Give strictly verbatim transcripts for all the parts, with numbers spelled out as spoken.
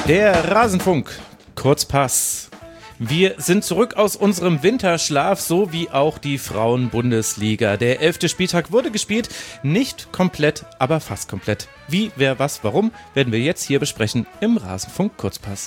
Der Rasenfunk, Kurzpass. Wir sind zurück aus unserem Winterschlaf, so wie auch die Frauen-Bundesliga. Der elfte Spieltag wurde gespielt, nicht komplett, aber fast komplett. Wie, wer, was, warum, werden wir jetzt hier besprechen im Rasenfunk Kurzpass.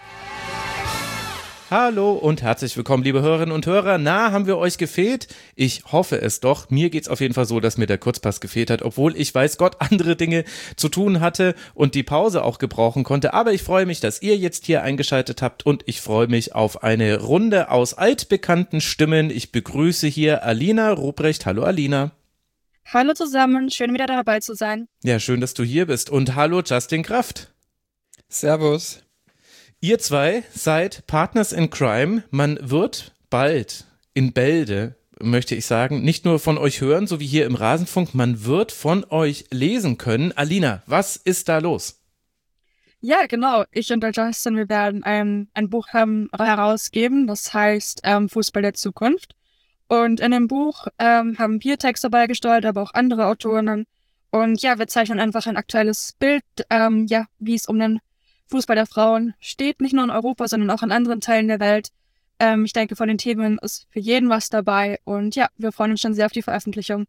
Hallo und herzlich willkommen, liebe Hörerinnen und Hörer. Na, haben wir euch gefehlt? Ich hoffe es doch. Mir geht's auf jeden Fall so, dass mir der Kurzpass gefehlt hat, obwohl ich, weiß Gott, andere Dinge zu tun hatte und die Pause auch gebrauchen konnte. Aber ich freue mich, dass ihr jetzt hier eingeschaltet habt und ich freue mich auf eine Runde aus altbekannten Stimmen. Ich begrüße hier Alina Ruprecht. Hallo Alina. Hallo zusammen, schön wieder dabei zu sein. Ja, schön, dass du hier bist. Und hallo Justin Kraft. Servus. Ihr zwei seid Partners in Crime. Man wird bald in Bälde, möchte ich sagen, nicht nur von euch hören, so wie hier im Rasenfunk, man wird von euch lesen können. Alina, was ist da los? Ja, genau. Ich und der Justin, wir werden ein, ein Buch haben, herausgeben, das heißt ähm, Fußball der Zukunft. Und in dem Buch ähm, haben wir Texte beigesteuert, aber auch andere Autorinnen. Und ja, wir zeichnen einfach ein aktuelles Bild, ähm, ja, wie es um den Fußball der Frauen steht, nicht nur in Europa, sondern auch in anderen Teilen der Welt. Ähm, ich denke, von den Themen ist für jeden was dabei und ja, wir freuen uns schon sehr auf die Veröffentlichung.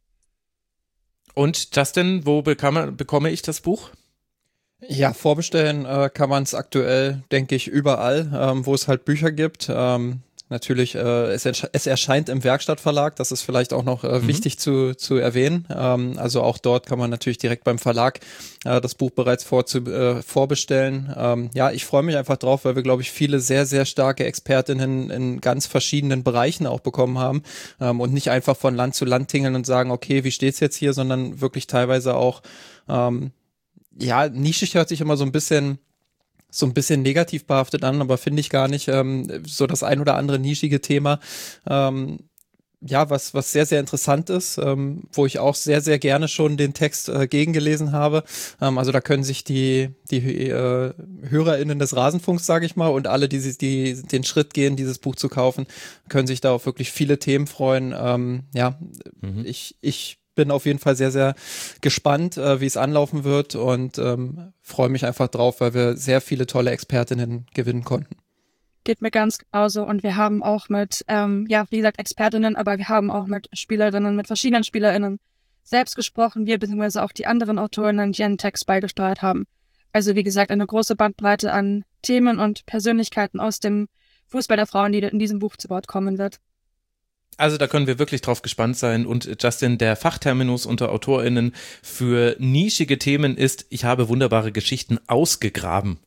Und Justin, wo bekam, bekomme ich das Buch? Ja, vorbestellen äh, kann man es aktuell, denke ich, überall, ähm, wo es halt Bücher gibt. Ähm, natürlich, äh, es, es erscheint im Werkstattverlag, das ist vielleicht auch noch äh, mhm. wichtig zu, zu erwähnen. Ähm, also auch dort kann man natürlich direkt beim Verlag äh, das Buch bereits vorzu, äh, vorbestellen. Ähm, ja, ich freue mich einfach drauf, weil wir, glaube ich, viele sehr, sehr starke Expertinnen in ganz verschiedenen Bereichen auch bekommen haben ähm, und nicht einfach von Land zu Land tingeln und sagen, okay, wie steht's jetzt hier, sondern wirklich teilweise auch, ähm, ja, nischig hört sich immer so ein bisschen so ein bisschen negativ behaftet an, aber finde ich gar nicht, ähm, so das ein oder andere nischige Thema, ähm, ja, was was sehr, sehr interessant ist, ähm, wo ich auch sehr, sehr gerne schon den Text äh, gegengelesen habe. Ähm, also da können sich die die äh, HörerInnen des Rasenfunks, sage ich mal, und alle, die, die den Schritt gehen, dieses Buch zu kaufen, können sich da auf wirklich viele Themen freuen. Ähm, ja, mhm. ich ich bin auf jeden Fall sehr, sehr gespannt, äh, wie es anlaufen wird und ähm, freue mich einfach drauf, weil wir sehr viele tolle Expertinnen gewinnen konnten. Geht mir ganz genauso und wir haben auch mit, ähm, ja, wie gesagt, Expertinnen, aber wir haben auch mit Spielerinnen, mit verschiedenen SpielerInnen selbst gesprochen, wir beziehungsweise auch die anderen Autorinnen, die einen Text beigesteuert haben. Also wie gesagt, eine große Bandbreite an Themen und Persönlichkeiten aus dem Fußball der Frauen, die in diesem Buch zu Wort kommen wird. Also da können wir wirklich drauf gespannt sein und Justin, der Fachterminus unter AutorInnen für nischige Themen ist, ich habe wunderbare Geschichten ausgegraben.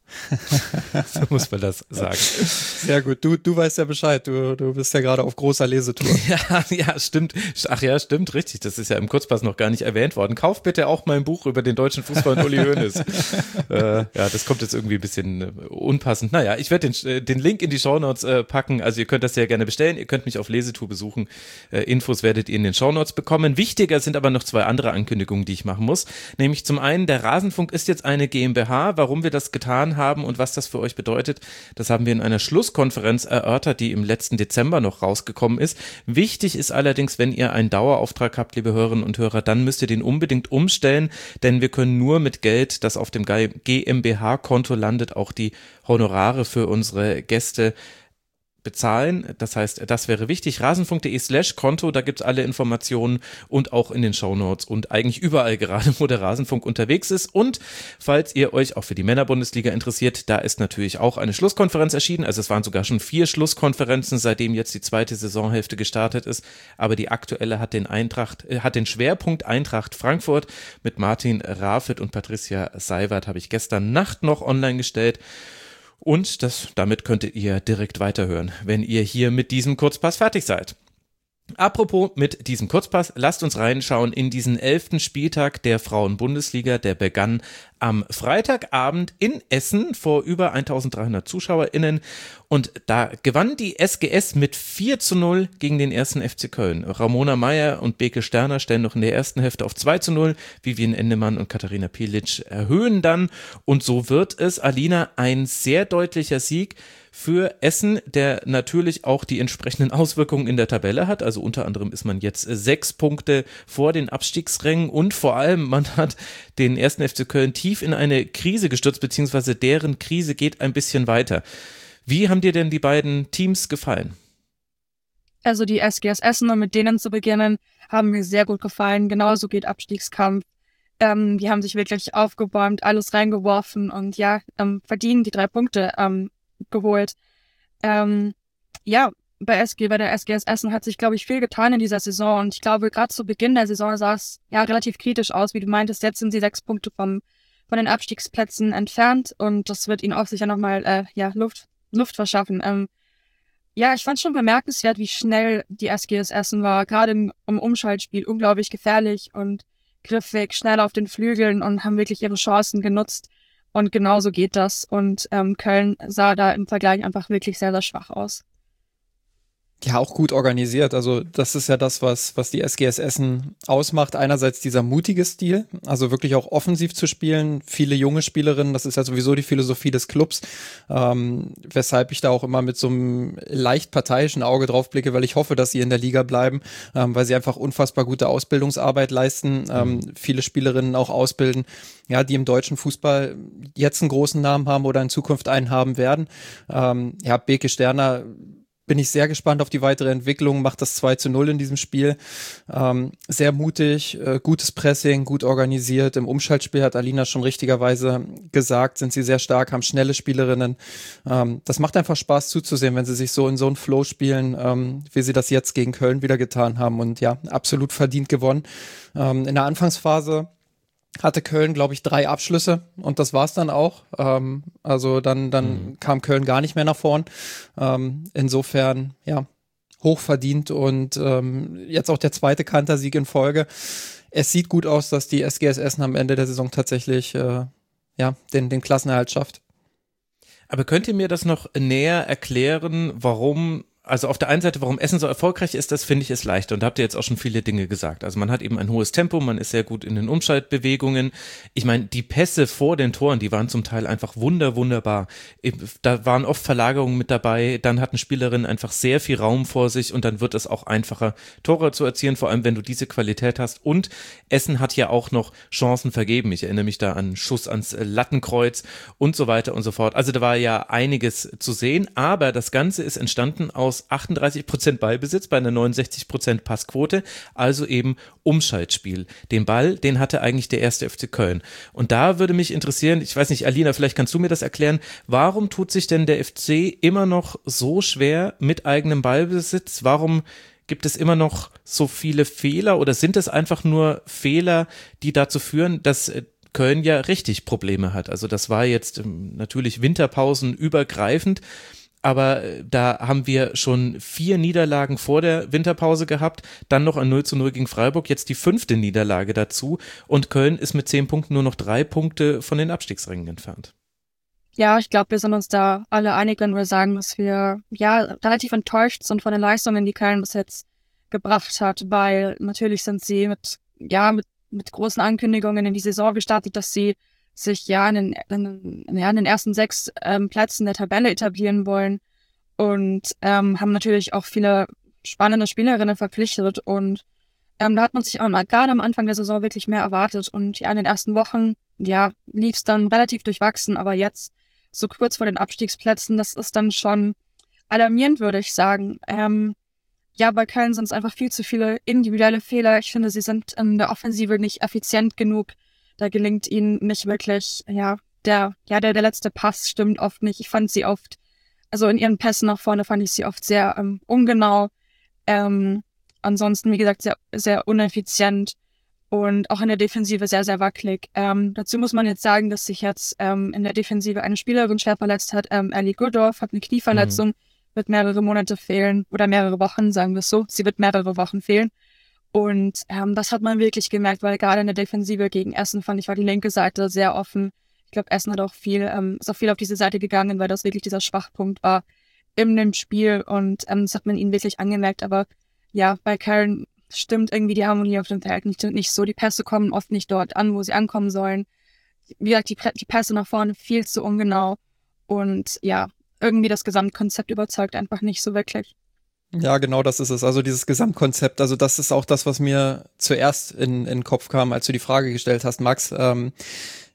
So muss man das sagen. Sehr gut, du du weißt ja Bescheid, du du bist ja gerade auf großer Lesetour. Ja, ja, stimmt. Ach ja, stimmt, richtig, das ist ja im Kurzpass noch gar nicht erwähnt worden. Kauf bitte auch mein Buch über den deutschen Fußball und Uli Hoeneß. äh, ja, das kommt jetzt irgendwie ein bisschen äh, unpassend. Naja, ich werde den, äh, den Link in die Shownotes äh, packen, also ihr könnt das sehr gerne bestellen, ihr könnt mich auf Lesetour besuchen. Äh, Infos werdet ihr in den Shownotes bekommen. Wichtiger sind aber noch zwei andere Ankündigungen, die ich machen muss. Nämlich zum einen, der Rasenfunk ist jetzt eine GmbH. Warum wir das getan haben und was das für euch bedeutet, das haben wir in einer Schlusskonferenz erörtert, die im letzten Dezember noch rausgekommen ist. Wichtig ist allerdings, wenn ihr einen Dauerauftrag habt, liebe Hörerinnen und Hörer, dann müsst ihr den unbedingt umstellen, denn wir können nur mit Geld, das auf dem GmbH-Konto landet, auch die Honorare für unsere Gäste bezahlen. Das heißt, das wäre wichtig. Rasenfunk.de slash Konto, da gibt's alle Informationen und auch in den Shownotes und eigentlich überall gerade, wo der Rasenfunk unterwegs ist. Und falls ihr euch auch für die Männerbundesliga interessiert, da ist natürlich auch eine Schlusskonferenz erschienen. Also es waren sogar schon vier Schlusskonferenzen, seitdem jetzt die zweite Saisonhälfte gestartet ist. Aber die aktuelle hat den Eintracht, äh, hat den Schwerpunkt Eintracht Frankfurt mit Martin Rafit und Patricia Seiwert, habe ich gestern Nacht noch online gestellt. Und das, damit könntet ihr direkt weiterhören, wenn ihr hier mit diesem Kurzpass fertig seid. Apropos mit diesem Kurzpass, lasst uns reinschauen in diesen elften Spieltag der Frauen-Bundesliga, der begann am Freitagabend in Essen vor über eintausenddreihundert ZuschauerInnen und da gewann die S G S mit vier zu null gegen den ersten F C Köln. Ramona Meyer und Beke Sterner stellen noch in der ersten Hälfte auf zwei zu null, Vivian Endemann und Katharina Pilic erhöhen dann und so wird es, Alina, ein sehr deutlicher Sieg für Essen, der natürlich auch die entsprechenden Auswirkungen in der Tabelle hat. Also unter anderem ist man jetzt sechs Punkte vor den Abstiegsrängen und vor allem man hat den ersten F C Köln tief tief in eine Krise gestürzt, beziehungsweise deren Krise geht ein bisschen weiter. Wie haben dir denn die beiden Teams gefallen? Also die S G S Essen, um mit denen zu beginnen, haben mir sehr gut gefallen. Genauso geht Abstiegskampf. Ähm, die haben sich wirklich aufgebäumt, alles reingeworfen und ja, ähm, verdienen die drei Punkte ähm, geholt. Ähm, ja, bei S G, bei der S G S Essen hat sich, glaube ich, viel getan in dieser Saison und ich glaube, gerade zu Beginn der Saison sah es ja relativ kritisch aus, wie du meintest. Jetzt sind sie sechs Punkte vom von den Abstiegsplätzen entfernt und das wird ihnen auch sicher nochmal äh, ja, Luft, Luft verschaffen. Ähm, ja, ich fand schon bemerkenswert, wie schnell die S G S Essen war, gerade im, im Umschaltspiel unglaublich gefährlich und griffig, schnell auf den Flügeln und haben wirklich ihre Chancen genutzt. Und genauso geht das. Und ähm, Köln sah da im Vergleich einfach wirklich sehr, sehr schwach aus. Ja, auch gut organisiert. Also das ist ja das, was was die S G S Essen ausmacht. Einerseits dieser mutige Stil, also wirklich auch offensiv zu spielen. Viele junge Spielerinnen, das ist ja sowieso die Philosophie des Clubs, ähm, weshalb ich da auch immer mit so einem leicht parteiischen Auge drauf blicke, weil ich hoffe, dass sie in der Liga bleiben, ähm, weil sie einfach unfassbar gute Ausbildungsarbeit leisten. Ähm, mhm. Viele Spielerinnen auch ausbilden, ja, die im deutschen Fußball jetzt einen großen Namen haben oder in Zukunft einen haben werden. Ähm, ja, Beke Sterner, bin ich sehr gespannt auf die weitere Entwicklung, macht das zwei zu null in diesem Spiel. Ähm, sehr mutig, äh, gutes Pressing, gut organisiert. Im Umschaltspiel hat Alina schon richtigerweise gesagt, sind sie sehr stark, haben schnelle Spielerinnen. Ähm, das macht einfach Spaß zuzusehen, wenn sie sich so in so einen Flow spielen, ähm, wie sie das jetzt gegen Köln wieder getan haben. Und ja, absolut verdient gewonnen. Ähm, in der Anfangsphase hatte Köln, glaube ich, drei Abschlüsse und das war's dann auch. Ähm, also dann, dann mhm. kam Köln gar nicht mehr nach vorn. Ähm, insofern, ja, hochverdient und ähm, jetzt auch der zweite Kantersieg in Folge. Es sieht gut aus, dass die S G S Essen am Ende der Saison tatsächlich äh, ja, den, den Klassenerhalt schafft. Aber könnt ihr mir das noch näher erklären, warum, also auf der einen Seite, warum Essen so erfolgreich ist, das finde ich ist leichter und da habt ihr jetzt auch schon viele Dinge gesagt. Also man hat eben ein hohes Tempo, man ist sehr gut in den Umschaltbewegungen. Ich meine, die Pässe vor den Toren, die waren zum Teil einfach wunder, wunderbar. Da waren oft Verlagerungen mit dabei, dann hatten Spielerinnen einfach sehr viel Raum vor sich und dann wird es auch einfacher, Tore zu erzielen, vor allem wenn du diese Qualität hast. Und Essen hat ja auch noch Chancen vergeben. Ich erinnere mich da an Schuss ans Lattenkreuz und so weiter und so fort. Also da war ja einiges zu sehen, aber das Ganze ist entstanden aus achtunddreißig Prozent Ballbesitz bei einer neunundsechzig Prozent Passquote, also eben Umschaltspiel. Den Ball, den hatte eigentlich der erste F C Köln. Und da würde mich interessieren, ich weiß nicht, Alina, vielleicht kannst du mir das erklären, warum tut sich denn der F C immer noch so schwer mit eigenem Ballbesitz? Warum gibt es immer noch so viele Fehler oder sind es einfach nur Fehler, die dazu führen, dass Köln ja richtig Probleme hat? Also das war jetzt natürlich Winterpausen übergreifend, aber da haben wir schon vier Niederlagen vor der Winterpause gehabt, dann noch ein null zu null gegen Freiburg, jetzt die fünfte Niederlage dazu und Köln ist mit zehn Punkten nur noch drei Punkte von den Abstiegsrängen entfernt. Ja, ich glaube, wir sind uns da alle einig, wenn wir sagen, dass wir ja relativ enttäuscht sind von den Leistungen, die Köln bis jetzt gebracht hat, weil natürlich sind sie mit, ja, mit, mit großen Ankündigungen in die Saison gestartet, dass sie sich ja in den, in, ja, in den ersten sechs ähm, Plätzen der Tabelle etablieren wollen und ähm, haben natürlich auch viele spannende Spielerinnen verpflichtet und ähm, da hat man sich auch mal gerade am Anfang der Saison wirklich mehr erwartet und ja, in den ersten Wochen, ja, lief es dann relativ durchwachsen, aber jetzt so kurz vor den Abstiegsplätzen, das ist dann schon alarmierend, würde ich sagen. Ähm, ja, bei Köln sind es einfach viel zu viele individuelle Fehler. Ich finde, sie sind in der Offensive nicht effizient genug. Da gelingt ihnen nicht wirklich, ja, der, ja, der, der letzte Pass stimmt oft nicht. Ich fand sie oft, also in ihren Pässen nach vorne fand ich sie oft sehr ähm, ungenau. Ähm, ansonsten, wie gesagt, sehr, sehr uneffizient und auch in der Defensive sehr, sehr wackelig. Ähm, dazu muss man jetzt sagen, dass sich jetzt ähm, in der Defensive eine Spielerin schwer verletzt hat. Ähm, Ellie Goodorf hat eine Knieverletzung, mhm. wird mehrere Monate fehlen oder mehrere Wochen, sagen wir es so. Sie wird mehrere Wochen fehlen. Und ähm, das hat man wirklich gemerkt, weil gerade in der Defensive gegen Essen fand ich, war die linke Seite sehr offen. Ich glaube, Essen hat auch viel, ähm, ist auch viel auf diese Seite gegangen, weil das wirklich dieser Schwachpunkt war in dem Spiel und ähm, das hat man ihnen wirklich angemerkt. Aber ja, bei Köln stimmt irgendwie die Harmonie auf dem Feld nicht, nicht so. Die Pässe kommen oft nicht dort an, wo sie ankommen sollen. Wie gesagt, die, die Pässe nach vorne viel zu ungenau und ja, irgendwie das Gesamtkonzept überzeugt einfach nicht so wirklich. Ja, genau das ist es. Also dieses Gesamtkonzept, also das ist auch das, was mir zuerst in, in den Kopf kam, als du die Frage gestellt hast, Max. Ähm,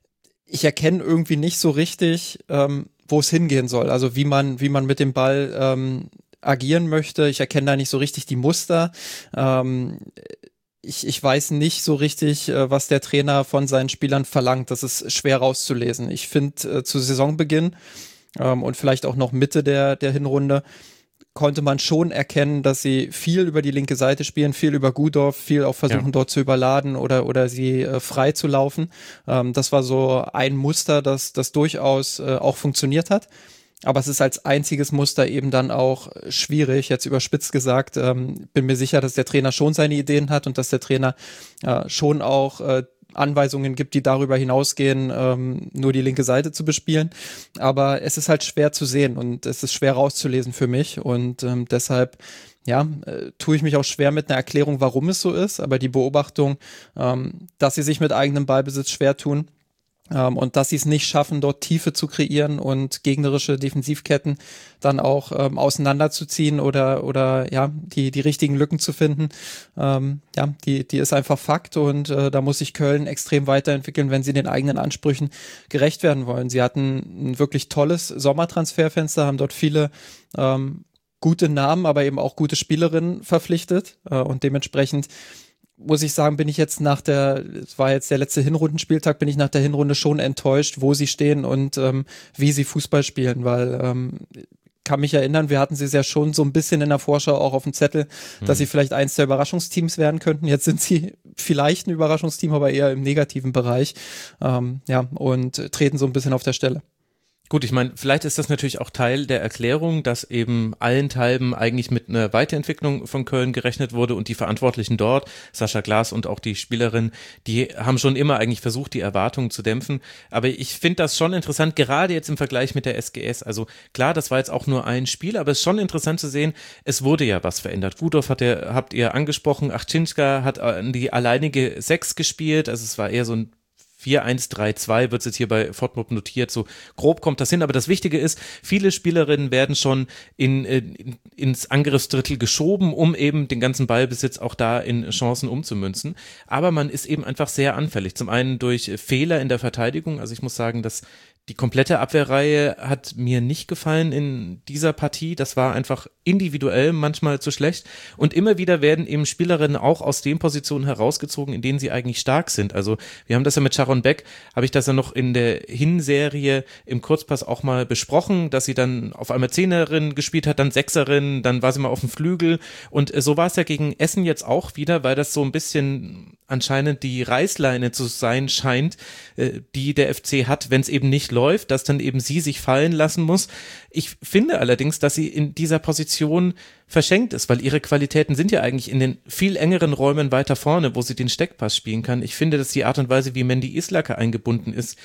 ich erkenne irgendwie nicht so richtig, ähm, wo es hingehen soll. Also wie man, wie man mit dem Ball ähm, agieren möchte. Ich erkenne da nicht so richtig die Muster. Ähm, ich, ich weiß nicht so richtig, äh, was der Trainer von seinen Spielern verlangt. Das ist schwer rauszulesen. Ich finde, äh, zu Saisonbeginn ähm, und vielleicht auch noch Mitte der, der Hinrunde konnte man schon erkennen, dass sie viel über die linke Seite spielen, viel über Gudorf, viel auch versuchen, ja. dort zu überladen oder oder sie äh, frei zu laufen. Ähm, das war so ein Muster, das das durchaus äh, auch funktioniert hat. Aber es ist als einziges Muster eben dann auch schwierig, jetzt überspitzt gesagt. Ähm, bin mir sicher, dass der Trainer schon seine Ideen hat und dass der Trainer äh, schon auch äh, Anweisungen gibt, die darüber hinausgehen, ähm, nur die linke Seite zu bespielen. Aber es ist halt schwer zu sehen und es ist schwer rauszulesen für mich und ähm, deshalb ja, äh, tue ich mich auch schwer mit einer Erklärung, warum es so ist. Aber die Beobachtung, ähm, dass sie sich mit eigenem Ballbesitz schwer tun, Um, und dass sie es nicht schaffen, dort Tiefe zu kreieren und gegnerische Defensivketten dann auch ähm, auseinanderzuziehen oder oder ja die die richtigen Lücken zu finden, ähm, ja die die ist einfach Fakt und äh, da muss sich Köln extrem weiterentwickeln, wenn sie den eigenen Ansprüchen gerecht werden wollen. Sie hatten ein wirklich tolles Sommertransferfenster, haben dort viele ähm, gute Namen, aber eben auch gute Spielerinnen verpflichtet äh, und dementsprechend muss ich sagen, bin ich jetzt nach der, es war jetzt der letzte Hinrundenspieltag, bin ich nach der Hinrunde schon enttäuscht, wo sie stehen und ähm, wie sie Fußball spielen, weil ähm, kann mich erinnern, wir hatten sie ja schon so ein bisschen in der Vorschau auch auf dem Zettel, mhm. dass sie vielleicht eins der Überraschungsteams werden könnten. Jetzt sind sie vielleicht ein Überraschungsteam, aber eher im negativen Bereich, ähm, ja, und treten so ein bisschen auf der Stelle. Gut, ich meine, vielleicht ist das natürlich auch Teil der Erklärung, dass eben allenthalben eigentlich mit einer Weiterentwicklung von Köln gerechnet wurde und die Verantwortlichen dort, Sascha Glas und auch die Spielerin, die haben schon immer eigentlich versucht, die Erwartungen zu dämpfen. Aber ich finde das schon interessant, gerade jetzt im Vergleich mit der S G S. Also klar, das war jetzt auch nur ein Spiel, aber es ist schon interessant zu sehen, es wurde ja was verändert. Gudorf hat ihr, habt ihr angesprochen, Achczynska hat die alleinige Sechs gespielt, also es war eher so ein vier eins drei zwei wird es jetzt hier bei Fortmob notiert, so grob kommt das hin, aber das Wichtige ist, viele Spielerinnen werden schon in, in, ins Angriffsdrittel geschoben, um eben den ganzen Ballbesitz auch da in Chancen umzumünzen, aber man ist eben einfach sehr anfällig, zum einen durch Fehler in der Verteidigung, also ich muss sagen, dass die komplette Abwehrreihe hat mir nicht gefallen in dieser Partie. Das war einfach individuell manchmal zu schlecht. Und immer wieder werden eben Spielerinnen auch aus den Positionen herausgezogen, in denen sie eigentlich stark sind. Also wir haben das ja mit Sharon Beck, habe ich das ja noch in der Hinserie im Kurzpass auch mal besprochen, dass sie dann auf einmal Zehnerin gespielt hat, dann Sechserin, dann war sie mal auf dem Flügel. Und so war es ja gegen Essen jetzt auch wieder, weil das so ein bisschen anscheinend die Reißleine zu sein scheint, die der F C hat, wenn es eben nicht läuft, dass dann eben sie sich fallen lassen muss. Ich finde allerdings, dass sie in dieser Position verschenkt ist, weil ihre Qualitäten sind ja eigentlich in den viel engeren Räumen weiter vorne, wo sie den Steckpass spielen kann. Ich finde, dass die Art und Weise, wie Mandy Islaka eingebunden ist,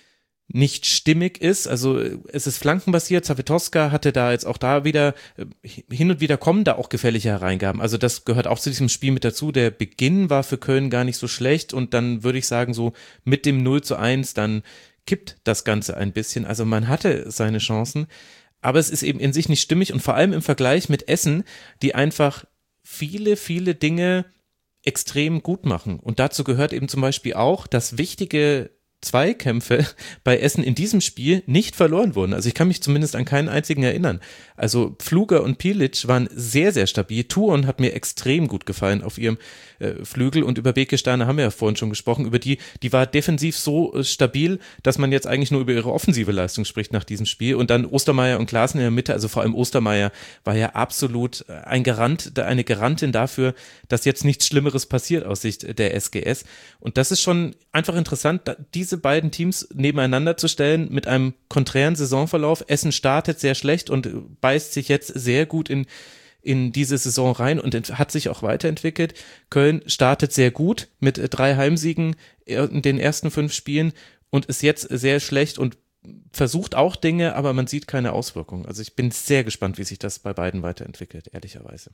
nicht stimmig ist, also es ist flankenbasiert, Zawetowska hatte da jetzt auch da wieder, hin und wieder kommen da auch gefährliche Hereingaben, also das gehört auch zu diesem Spiel mit dazu, der Beginn war für Köln gar nicht so schlecht und dann würde ich sagen so mit dem null zu eins, dann kippt das Ganze ein bisschen, also man hatte seine Chancen, aber es ist eben in sich nicht stimmig und vor allem im Vergleich mit Essen, die einfach viele, viele Dinge extrem gut machen und dazu gehört eben zum Beispiel auch, dass wichtige Zweikämpfe bei Essen in diesem Spiel nicht verloren wurden. Also ich kann mich zumindest an keinen einzigen erinnern. Also Pfluger und Pilic waren sehr, sehr stabil. Tuon hat mir extrem gut gefallen auf ihrem äh, Flügel und über Beke Steiner haben wir ja vorhin schon gesprochen. Über die, die war defensiv so äh, stabil, dass man jetzt eigentlich nur über ihre offensive Leistung spricht nach diesem Spiel. Und dann Ostermeier und Klaassen in der Mitte, also vor allem Ostermeier war ja absolut ein Garant, eine Garantin dafür, dass jetzt nichts Schlimmeres passiert aus Sicht der S G S. Und das ist schon einfach interessant, diese diese beiden Teams nebeneinander zu stellen mit einem konträren Saisonverlauf. Essen startet sehr schlecht und beißt sich jetzt sehr gut in, in diese Saison rein und hat sich auch weiterentwickelt. Köln startet sehr gut mit drei Heimsiegen in den ersten fünf Spielen und ist jetzt sehr schlecht und versucht auch Dinge, aber man sieht keine Auswirkungen. Also ich bin sehr gespannt, wie sich das bei beiden weiterentwickelt, ehrlicherweise.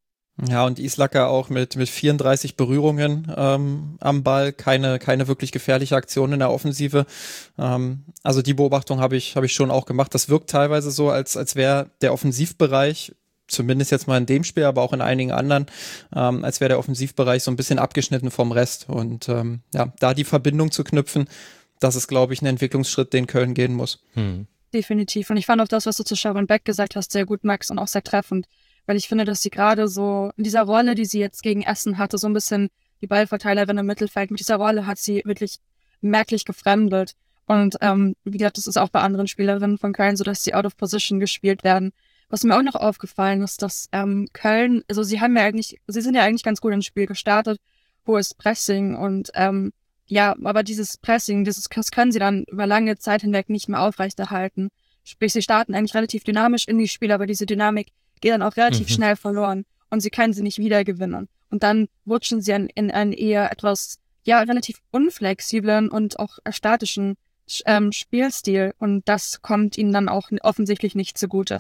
Ja, und Islaka auch mit mit vierunddreißig Berührungen ähm, am Ball, keine keine wirklich gefährliche Aktion in der Offensive. Ähm, also die Beobachtung habe ich habe ich schon auch gemacht. Das wirkt teilweise so, als als wäre der Offensivbereich, zumindest jetzt mal in dem Spiel, aber auch in einigen anderen, ähm, als wäre der Offensivbereich so ein bisschen abgeschnitten vom Rest. Und ähm, ja, da die Verbindung zu knüpfen, das ist, glaube ich, ein Entwicklungsschritt, den Köln gehen muss. Hm. Definitiv. Und ich fand auch das, was du zu Sharon Beck gesagt hast, sehr gut, Max, und auch sehr treffend. Weil ich finde, dass sie gerade so in dieser Rolle, die sie jetzt gegen Essen hatte, so ein bisschen die Ballverteilerin im Mittelfeld, mit dieser Rolle hat sie wirklich merklich gefremdet. Und ähm, wie gesagt, das ist auch bei anderen Spielerinnen von Köln so, dass sie out of position gespielt werden. Was mir auch noch aufgefallen ist, dass ähm, Köln, also sie haben ja eigentlich, sie sind ja eigentlich ganz gut ins Spiel gestartet, hohes Pressing und ähm, ja, aber dieses Pressing, dieses, das können sie dann über lange Zeit hinweg nicht mehr aufrechterhalten. Sprich, sie starten eigentlich relativ dynamisch in die Spiele, aber diese Dynamik geht dann auch relativ Mhm. schnell verloren und sie können sie nicht wiedergewinnen. Und dann rutschen sie in, in einen eher etwas, ja, relativ unflexiblen und auch statischen ähm, Spielstil und das kommt ihnen dann auch offensichtlich nicht zugute.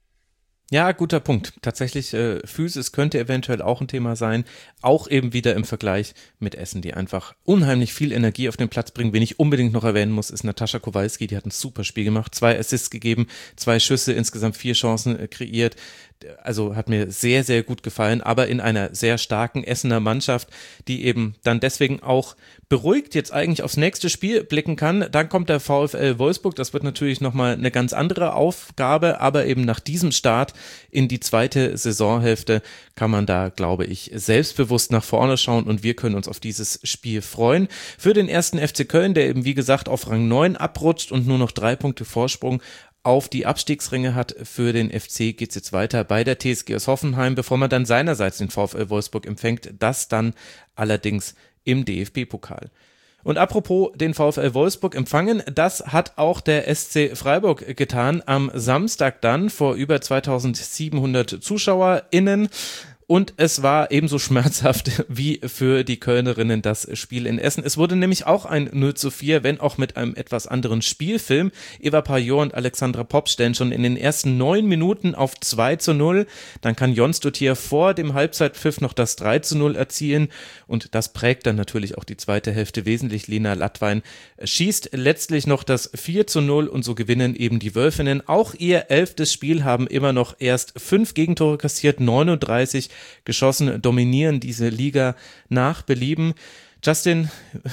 Ja, guter Punkt. Tatsächlich, äh, Physis könnte eventuell auch ein Thema sein, auch eben wieder im Vergleich mit Essen, die einfach unheimlich viel Energie auf den Platz bringen. Wen ich unbedingt noch erwähnen muss, ist Natascha Kowalski, die hat ein super Spiel gemacht, zwei Assists gegeben, zwei Schüsse, insgesamt vier Chancen äh, kreiert. Also hat mir sehr, sehr gut gefallen, aber in einer sehr starken Essener Mannschaft, die eben dann deswegen auch beruhigt jetzt eigentlich aufs nächste Spiel blicken kann. Dann kommt der VfL Wolfsburg, das wird natürlich nochmal eine ganz andere Aufgabe, aber eben nach diesem Start in die zweite Saisonhälfte kann man da, glaube ich, selbstbewusst nach vorne schauen und wir können uns auf dieses Spiel freuen. Für den ersten F C Köln, der eben wie gesagt auf Rang neun abrutscht und nur noch drei Punkte Vorsprung auf die Abstiegsränge hat, für den F C geht's jetzt weiter bei der T S G aus Hoffenheim, bevor man dann seinerseits den VfL Wolfsburg empfängt, das dann allerdings im D F B-Pokal. Und apropos den VfL Wolfsburg empfangen, das hat auch der S C Freiburg getan, am Samstag dann vor über zweitausendsiebenhundert ZuschauerInnen. Und es war ebenso schmerzhaft wie für die Kölnerinnen das Spiel in Essen. Es wurde nämlich auch ein null zu vier, wenn auch mit einem etwas anderen Spielfilm. Eva Pajor und Alexandra Popp stellen schon in den ersten neun Minuten auf zwei zu null. Dann kann Jon Stoutier vor dem Halbzeitpfiff noch das drei zu null erzielen. Und das prägt dann natürlich auch die zweite Hälfte wesentlich. Lena Lattwein schießt letztlich noch das vier zu null und so gewinnen eben die Wölfinnen. Auch ihr elftes Spiel, haben immer noch erst fünf Gegentore kassiert, neununddreißig geschossen, dominieren diese Liga nach Belieben. Justin,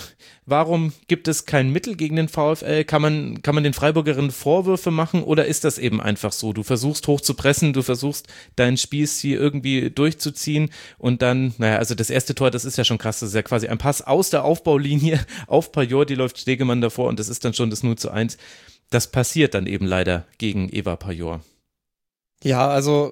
warum gibt es kein Mittel gegen den VfL? Kann man, kann man den Freiburgerinnen Vorwürfe machen oder ist das eben einfach so? Du versuchst hoch zu pressen, du versuchst dein Spielstil irgendwie durchzuziehen und dann, naja, also das erste Tor, das ist ja schon krass, das ist ja quasi ein Pass aus der Aufbaulinie auf Pajor, die läuft Stegemann davor und das ist dann schon das null zu eins. Das passiert dann eben leider gegen Eva Pajor. Ja, also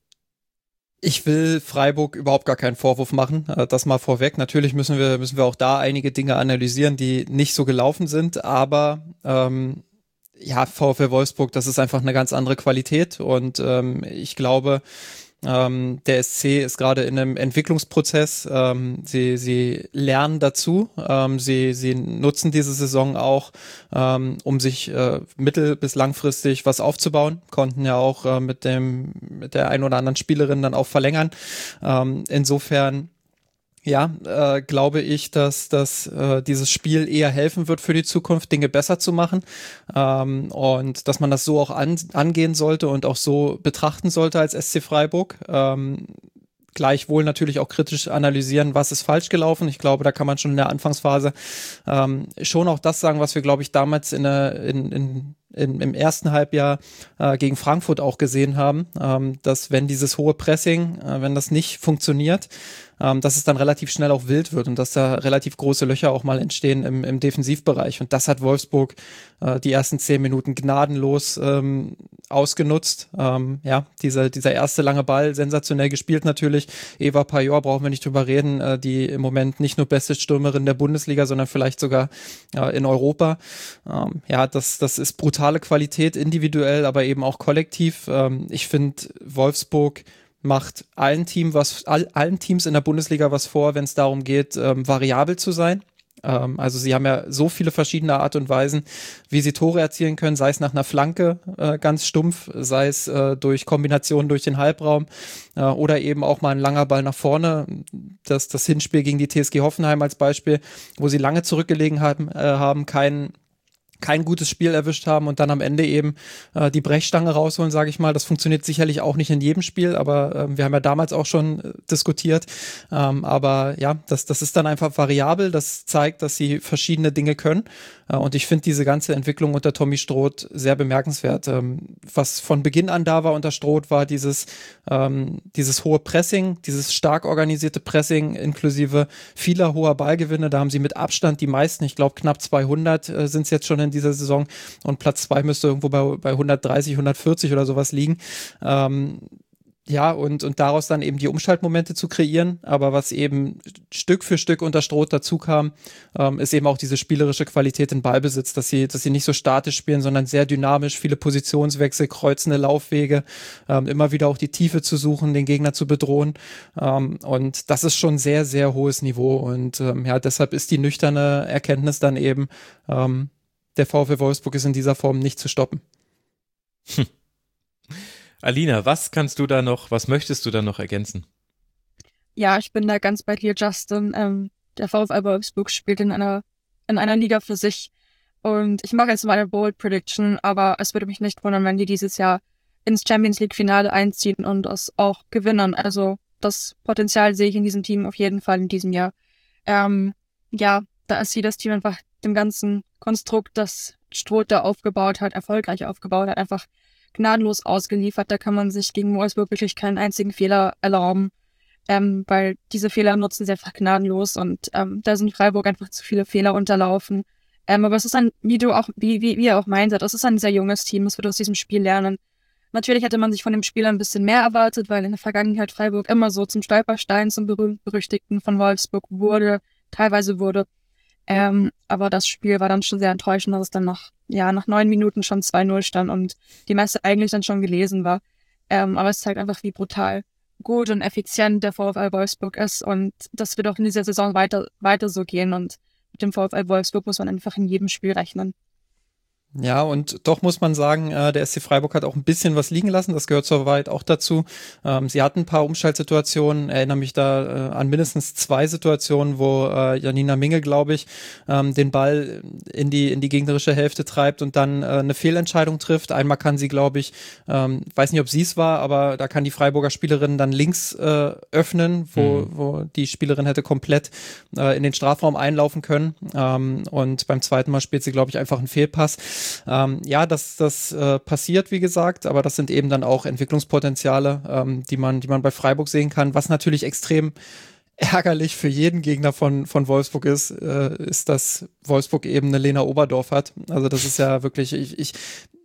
ich will Freiburg überhaupt gar keinen Vorwurf machen, das mal vorweg. Natürlich müssen wir müssen wir auch da einige Dinge analysieren, die nicht so gelaufen sind, aber ähm, ja, VfL Wolfsburg, das ist einfach eine ganz andere Qualität und ähm, ich glaube, ähm, der S C ist gerade in einem Entwicklungsprozess. Ähm, sie, sie lernen dazu. Ähm, sie, sie nutzen diese Saison auch, ähm, um sich äh, mittel- bis langfristig was aufzubauen. Konnten ja auch äh, mit dem, mit der ein oder anderen Spielerin dann auch verlängern. Ähm, insofern Ja, äh, glaube ich, dass, dass äh, dieses Spiel eher helfen wird für die Zukunft, Dinge besser zu machen ähm, und dass man das so auch an, angehen sollte und auch so betrachten sollte als S C Freiburg. Ähm, gleichwohl natürlich auch kritisch analysieren, was ist falsch gelaufen. Ich glaube, da kann man schon in der Anfangsphase ähm, schon auch das sagen, was wir, glaube ich, damals in, der, in, in In, im ersten Halbjahr äh, gegen Frankfurt auch gesehen haben, ähm, dass wenn dieses hohe Pressing, äh, wenn das nicht funktioniert, ähm, dass es dann relativ schnell auch wild wird und dass da relativ große Löcher auch mal entstehen im, im Defensivbereich. Und das hat Wolfsburg äh, die ersten zehn Minuten gnadenlos ähm, ausgenutzt. Ähm, ja, dieser, dieser erste lange Ball, sensationell gespielt natürlich. Eva Pajor, brauchen wir nicht drüber reden, äh, die im Moment nicht nur beste Stürmerin der Bundesliga, sondern vielleicht sogar äh, in Europa. Ähm, ja, das, das ist brutal. Qualität, individuell, aber eben auch kollektiv. Ähm, ich finde, Wolfsburg macht allen Team was, all, allen Teams in der Bundesliga was vor, wenn es darum geht, ähm, variabel zu sein. Ähm, also sie haben ja so viele verschiedene Art und Weisen, wie sie Tore erzielen können, sei es nach einer Flanke äh, ganz stumpf, sei es äh, durch Kombinationen durch den Halbraum äh, oder eben auch mal ein langer Ball nach vorne. Das, das Hinspiel gegen die T S G Hoffenheim als Beispiel, wo sie lange zurückgelegen haben, äh, haben keinen kein gutes Spiel erwischt haben und dann am Ende eben äh, die Brechstange rausholen, sage ich mal. Das funktioniert sicherlich auch nicht in jedem Spiel, aber äh, wir haben ja damals auch schon äh, diskutiert. Ähm, aber ja, das, das ist dann einfach variabel. Das zeigt, dass sie verschiedene Dinge können. Äh, und ich finde diese ganze Entwicklung unter Tommy Stroth sehr bemerkenswert. Ähm, was von Beginn an da war unter Stroth, war dieses, ähm, dieses hohe Pressing, dieses stark organisierte Pressing inklusive vieler hoher Ballgewinne. Da haben sie mit Abstand die meisten, ich glaube knapp zweihundert äh, sind es jetzt schon in dieser Saison, und Platz zwei müsste irgendwo bei, bei hundertdreißig, hundertvierzig oder sowas liegen. Ähm, ja, und, und daraus dann eben die Umschaltmomente zu kreieren. Aber was eben Stück für Stück unter Stroth dazu kam, ähm, ist eben auch diese spielerische Qualität in Ballbesitz, dass sie, dass sie nicht so statisch spielen, sondern sehr dynamisch, viele Positionswechsel, kreuzende Laufwege, ähm, immer wieder auch die Tiefe zu suchen, den Gegner zu bedrohen. Ähm, und das ist schon sehr, sehr hohes Niveau. Und ähm, ja, deshalb ist die nüchterne Erkenntnis dann eben, ähm, der VfL Wolfsburg ist in dieser Form nicht zu stoppen. Hm. Alina, was kannst du da noch, was möchtest du da noch ergänzen? Ja, ich bin da ganz bei dir, Justin. Ähm, der VfL Wolfsburg spielt in einer, in einer Liga für sich. Und ich mache jetzt mal eine Bold Prediction, aber es würde mich nicht wundern, wenn die dieses Jahr ins Champions League Finale einziehen und das auch gewinnen. Also das Potenzial sehe ich in diesem Team auf jeden Fall in diesem Jahr. Ähm, ja, da ist jedes Team einfach dem ganzen Konstrukt, das Stroth da aufgebaut hat, erfolgreich aufgebaut hat, einfach gnadenlos ausgeliefert. Da kann man sich gegen Wolfsburg wirklich keinen einzigen Fehler erlauben, ähm, weil diese Fehler nutzen sie einfach gnadenlos und ähm, da sind Freiburg einfach zu viele Fehler unterlaufen. Ähm, aber es ist ein, wie du auch, wie, wie, wie ihr auch meint, das ist ein sehr junges Team, das wird aus diesem Spiel lernen. Natürlich hätte man sich von dem Spiel ein bisschen mehr erwartet, weil in der Vergangenheit Freiburg immer so zum Stolperstein, zum berühmt-berüchtigten von Wolfsburg wurde, teilweise wurde. Ähm, aber das Spiel war dann schon sehr enttäuschend, dass es dann nach, ja, nach neun Minuten schon zwei null stand und die Messe eigentlich dann schon gelesen war. Ähm, aber es zeigt einfach, wie brutal gut und effizient der VfL Wolfsburg ist und das wird auch in dieser Saison weiter, weiter so gehen und mit dem VfL Wolfsburg muss man einfach in jedem Spiel rechnen. Ja, und doch muss man sagen, äh, der S C Freiburg hat auch ein bisschen was liegen lassen, das gehört soweit auch dazu. Ähm, sie hatten ein paar Umschaltsituationen, erinnere mich da äh, an mindestens zwei Situationen, wo äh, Janina Minge, glaube ich, ähm, den Ball in die in die gegnerische Hälfte treibt und dann äh, eine Fehlentscheidung trifft. Einmal kann sie, glaube ich, ähm, weiß nicht, ob sie es war, aber da kann die Freiburger Spielerin dann links äh, öffnen, wo, mhm. wo die Spielerin hätte komplett äh, in den Strafraum einlaufen können. Ähm, und beim zweiten Mal spielt sie, glaube ich, einfach einen Fehlpass. Ähm, ja, das, das äh, passiert, wie gesagt, aber das sind eben dann auch Entwicklungspotenziale, ähm, die man, die man bei Freiburg sehen kann. Was natürlich extrem ärgerlich für jeden Gegner von, von Wolfsburg ist, äh, ist, dass Wolfsburg eben eine Lena Oberdorf hat. Also das ist ja wirklich, ich, ich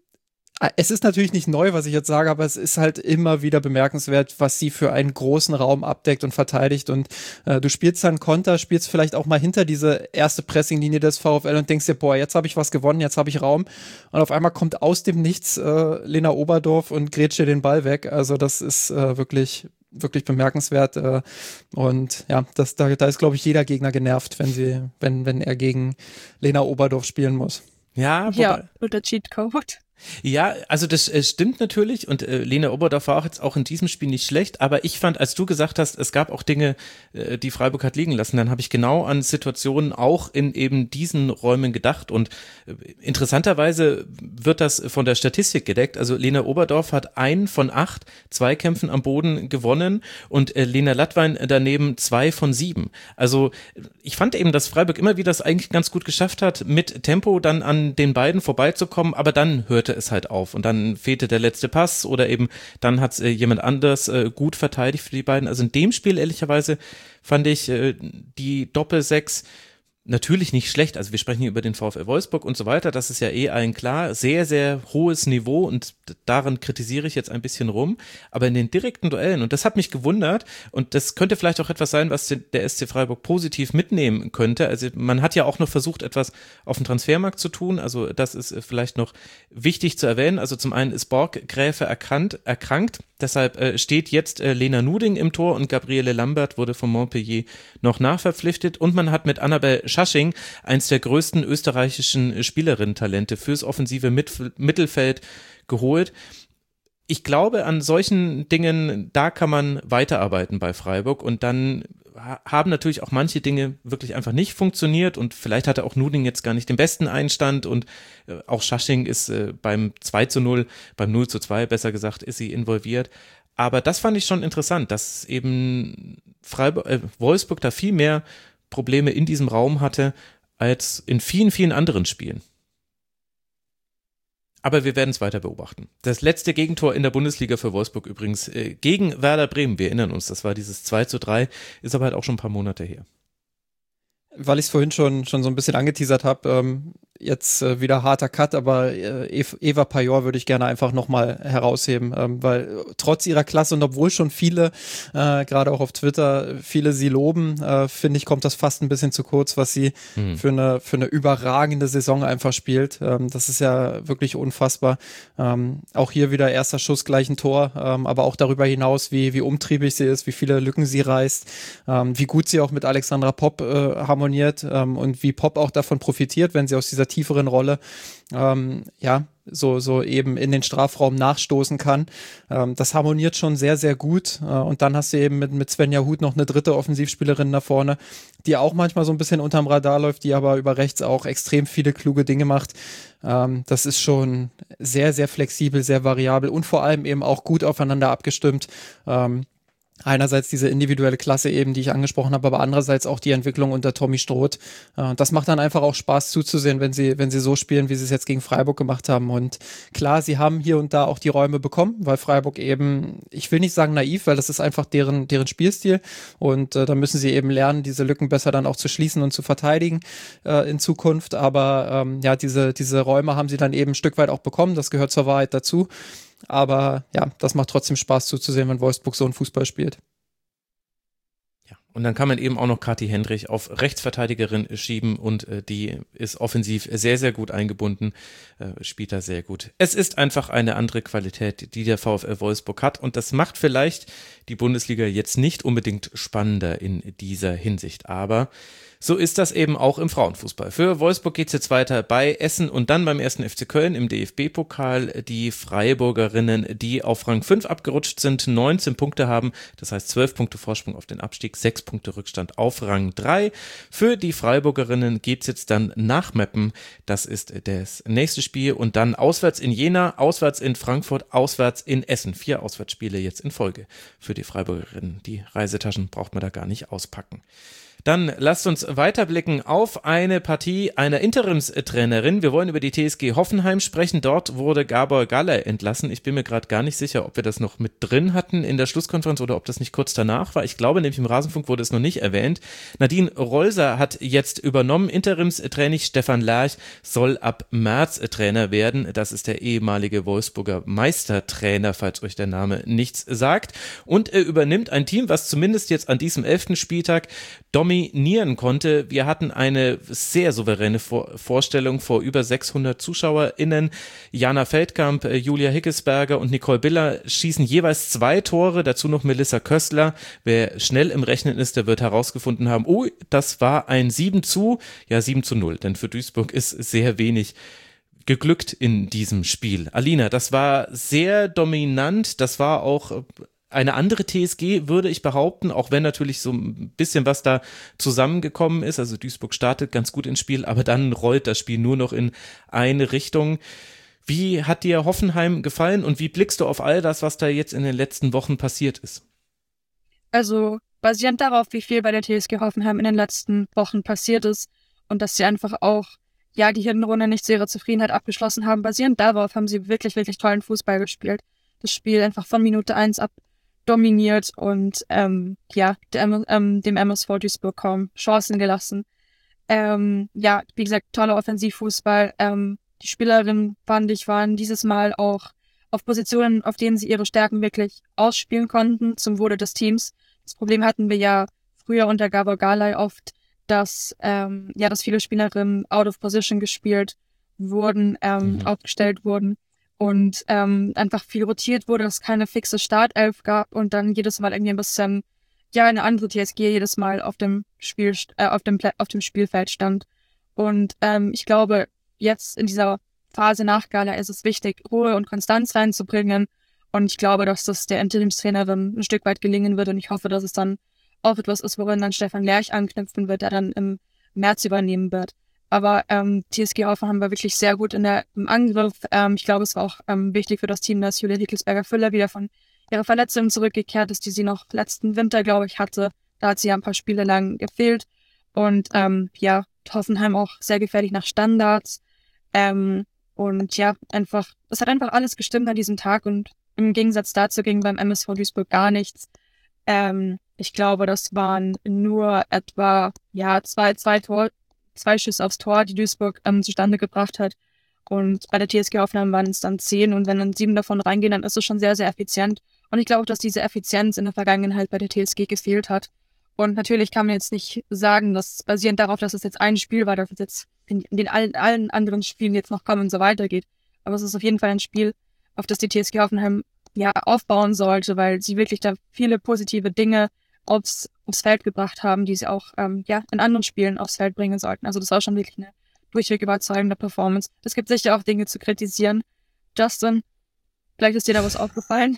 es ist natürlich nicht neu, was ich jetzt sage, aber es ist halt immer wieder bemerkenswert, was sie für einen großen Raum abdeckt und verteidigt. Und äh, du spielst dann Konter, spielst vielleicht auch mal hinter diese erste Pressinglinie des VfL und denkst dir, boah, jetzt habe ich was gewonnen, jetzt habe ich Raum. Und auf einmal kommt aus dem Nichts äh, Lena Oberdorf und grätscht dir den Ball weg. Also das ist äh, wirklich wirklich bemerkenswert. Äh, und ja, das, da, da ist, glaube ich, jeder Gegner genervt, wenn sie, wenn, wenn er gegen Lena Oberdorf spielen muss. Ja, wobei, ja, oder Cheatcode. Ja, also das äh, stimmt natürlich und äh, Lena Oberdorf war auch jetzt auch in diesem Spiel nicht schlecht, aber ich fand, als du gesagt hast, es gab auch Dinge, äh, die Freiburg hat liegen lassen, dann habe ich genau an Situationen auch in eben diesen Räumen gedacht und äh, interessanterweise wird das von der Statistik gedeckt, also Lena Oberdorf hat einen von acht Zweikämpfen am Boden gewonnen und äh, Lena Lattwein daneben zwei von sieben. Also ich fand eben, dass Freiburg immer wieder das eigentlich ganz gut geschafft hat, mit Tempo dann an den beiden vorbeizukommen, aber dann hörte es halt auf und dann fehlte der letzte Pass oder eben dann hat äh, jemand anders äh, gut verteidigt für die beiden. Also in dem Spiel ehrlicherweise fand ich äh, die Doppel-Sechs natürlich nicht schlecht, also wir sprechen hier über den VfL Wolfsburg und so weiter, das ist ja eh allen klar, sehr, sehr hohes Niveau und daran kritisiere ich jetzt ein bisschen rum, aber in den direkten Duellen, und das hat mich gewundert und das könnte vielleicht auch etwas sein, was der S C Freiburg positiv mitnehmen könnte, also man hat ja auch noch versucht, etwas auf dem Transfermarkt zu tun, also das ist vielleicht noch wichtig zu erwähnen, also zum einen ist Borggräfe erkannt, erkrankt, deshalb äh, steht jetzt äh, Lena Nuding im Tor und Gabriele Lambert wurde von Montpellier noch nachverpflichtet und man hat mit Annabel Schasching eins der größten österreichischen Spielerinnen-Talente fürs offensive Mit- Mittelfeld geholt. Ich glaube, an solchen Dingen, da kann man weiterarbeiten bei Freiburg und dann haben natürlich auch manche Dinge wirklich einfach nicht funktioniert und vielleicht hatte auch Nuding jetzt gar nicht den besten Einstand und äh, auch Schasching ist äh, beim zwei zu null, beim null zu zwei besser gesagt, ist sie involviert. Aber das fand ich schon interessant, dass eben Freiburg, äh, Wolfsburg da viel mehr Probleme in diesem Raum hatte als in vielen, vielen anderen Spielen. Aber wir werden es weiter beobachten. Das letzte Gegentor in der Bundesliga für Wolfsburg übrigens äh, gegen Werder Bremen, wir erinnern uns, das war dieses zwei zu drei, ist aber halt auch schon ein paar Monate her. Weil ich es vorhin schon schon so ein bisschen angeteasert habe, ähm, jetzt äh, wieder harter Cut, aber äh, Eva Pajor würde ich gerne einfach nochmal herausheben, ähm, weil trotz ihrer Klasse und obwohl schon viele, äh, gerade auch auf Twitter, viele sie loben, äh, finde ich, kommt das fast ein bisschen zu kurz, was sie mhm. für eine für eine überragende Saison einfach spielt. Ähm, das ist ja wirklich unfassbar. Ähm, auch hier wieder erster Schuss, gleich ein Tor, ähm, aber auch darüber hinaus, wie wie umtriebig sie ist, wie viele Lücken sie reißt, ähm, wie gut sie auch mit Alexandra Popp äh, harmoniert ähm, und wie Popp auch davon profitiert, wenn sie aus dieser tieferen Rolle ähm, ja so so eben in den Strafraum nachstoßen kann. Ähm, das harmoniert schon sehr, sehr gut. Äh, und dann hast du eben mit, mit Svenja Huth noch eine dritte Offensivspielerin da vorne, die auch manchmal so ein bisschen unterm Radar läuft, die aber über rechts auch extrem viele kluge Dinge macht. Ähm, das ist schon sehr, sehr flexibel, sehr variabel und vor allem eben auch gut aufeinander abgestimmt. Ähm, Einerseits diese individuelle Klasse eben, die ich angesprochen habe, aber andererseits auch die Entwicklung unter Tommy Stroth. Äh, das macht dann einfach auch Spaß zuzusehen, wenn sie, wenn sie so spielen, wie sie es jetzt gegen Freiburg gemacht haben. Und klar, sie haben hier und da auch die Räume bekommen, weil Freiburg eben, ich will nicht sagen naiv, weil das ist einfach deren, deren Spielstil. Und äh, da müssen sie eben lernen, diese Lücken besser dann auch zu schließen und zu verteidigen äh, in Zukunft. Aber ähm, ja, diese, diese Räume haben sie dann eben ein Stück weit auch bekommen. Das gehört zur Wahrheit dazu. Aber ja, das macht trotzdem Spaß zuzusehen, wenn Wolfsburg so einen Fußball spielt. Ja, und dann kann man eben auch noch Kathi Hendrich auf Rechtsverteidigerin schieben und äh, die ist offensiv sehr, sehr gut eingebunden, äh, spielt da sehr gut. Es ist einfach eine andere Qualität, die der VfL Wolfsburg hat und das macht vielleicht die Bundesliga jetzt nicht unbedingt spannender in dieser Hinsicht, aber so ist das eben auch im Frauenfußball. Für Wolfsburg geht es jetzt weiter bei Essen und dann beim ersten F C Köln im D F B-Pokal. Die Freiburgerinnen, die auf Rang fünf abgerutscht sind, neunzehn Punkte haben, das heißt zwölf Punkte Vorsprung auf den Abstieg, sechs Punkte Rückstand auf Rang drei. Für die Freiburgerinnen geht es jetzt dann nach Meppen, das ist das nächste Spiel und dann auswärts in Jena, auswärts in Frankfurt, auswärts in Essen. Vier Auswärtsspiele jetzt in Folge für die Freiburgerinnen. Die Reisetaschen braucht man da gar nicht auspacken. Dann lasst uns weiterblicken auf eine Partie einer Interimstrainerin. Wir wollen über die T S G Hoffenheim sprechen. Dort wurde Gabor Galler entlassen. Ich bin mir gerade gar nicht sicher, ob wir das noch mit drin hatten in der Schlusskonferenz oder ob das nicht kurz danach war. Ich glaube, nämlich im Rasenfunk wurde es noch nicht erwähnt. Nadine Rolser hat jetzt übernommen. Interimstrainer Stefan Lerch soll ab März Trainer werden. Das ist der ehemalige Wolfsburger Meistertrainer, falls euch der Name nichts sagt. Und er übernimmt ein Team, was zumindest jetzt an diesem elften Spieltag dominieren konnte. Wir hatten eine sehr souveräne Vor- Vorstellung vor über sechshundert ZuschauerInnen. Jana Feldkamp, Julia Hickesberger und Nicole Biller schießen jeweils zwei Tore, dazu noch Melissa Köstler. Wer schnell im Rechnen ist, der wird herausgefunden haben, oh, das war ein sieben zu, ja sieben zu null, denn für Duisburg ist sehr wenig geglückt in diesem Spiel. Alina, das war sehr dominant, das war auch eine andere T S G, würde ich behaupten, auch wenn natürlich so ein bisschen was da zusammengekommen ist. Also Duisburg startet ganz gut ins Spiel, aber dann rollt das Spiel nur noch in eine Richtung. Wie hat dir Hoffenheim gefallen und wie blickst du auf all das, was da jetzt in den letzten Wochen passiert ist? Also basierend darauf, wie viel bei der T S G Hoffenheim in den letzten Wochen passiert ist und dass sie einfach auch ja die Hinrunde nicht zu ihrer Zufriedenheit abgeschlossen haben, basierend darauf haben sie wirklich, wirklich tollen Fußball gespielt. Das Spiel einfach von Minute eins ab dominiert und ähm, ja, dem, ähm, dem M S V Duisburg kaum Chancen gelassen. Ähm, ja, wie gesagt, toller Offensivfußball. Ähm, die Spielerinnen, fand ich, waren dieses Mal auch auf Positionen, auf denen sie ihre Stärken wirklich ausspielen konnten, zum Wohle des Teams. Das Problem hatten wir ja früher unter Gabor Galay oft, dass ähm, ja, dass viele Spielerinnen out of position gespielt wurden, ähm, mhm. aufgestellt wurden. Und ähm, einfach viel rotiert wurde, dass es keine fixe Startelf gab und dann jedes Mal irgendwie ein bisschen, ja, eine andere T S G jedes Mal auf dem Spiel, äh, auf dem, auf dem Spielfeld stand. Und ähm, ich glaube, jetzt in dieser Phase nach Gala ist es wichtig, Ruhe und Konstanz reinzubringen. Und ich glaube, dass das der Interimstrainerin ein Stück weit gelingen wird und ich hoffe, dass es dann auch etwas ist, worin dann Stefan Lerch anknüpfen wird, der dann im März übernehmen wird. Aber ähm, T S G Hoffenheim war wirklich sehr gut in der, im Angriff. Ähm, ich glaube, es war auch ähm, wichtig für das Team, dass Julia Hickelsberger-Füller wieder von ihrer Verletzung zurückgekehrt ist, die sie noch letzten Winter, glaube ich, hatte. Da hat sie ja ein paar Spiele lang gefehlt. Und ähm, ja, Hoffenheim auch sehr gefährlich nach Standards. Ähm, und ja, einfach, es hat einfach alles gestimmt an diesem Tag. Und im Gegensatz dazu ging beim M S V Duisburg gar nichts. Ähm, ich glaube, das waren nur etwa ja zwei, zwei Tor, zwei Schüsse aufs Tor, die Duisburg ähm, zustande gebracht hat. Und bei der T S G Hoffenheim waren es dann zehn. Und wenn dann sieben davon reingehen, dann ist es schon sehr, sehr effizient. Und ich glaube, dass diese Effizienz in der Vergangenheit bei der T S G gefehlt hat. Und natürlich kann man jetzt nicht sagen, dass basierend darauf, dass es jetzt ein Spiel war, dass es jetzt in, in den allen, allen anderen Spielen jetzt noch kommen und so weitergeht. Aber es ist auf jeden Fall ein Spiel, auf das die T S G Hoffenheim ja aufbauen sollte, weil sie wirklich da viele positive Dinge aufs, aufs Feld gebracht haben, die sie auch ähm, ja in anderen Spielen aufs Feld bringen sollten. Also das war schon wirklich eine durchweg überzeugende Performance. Es gibt sicher auch Dinge zu kritisieren. Justin, vielleicht ist dir da was aufgefallen?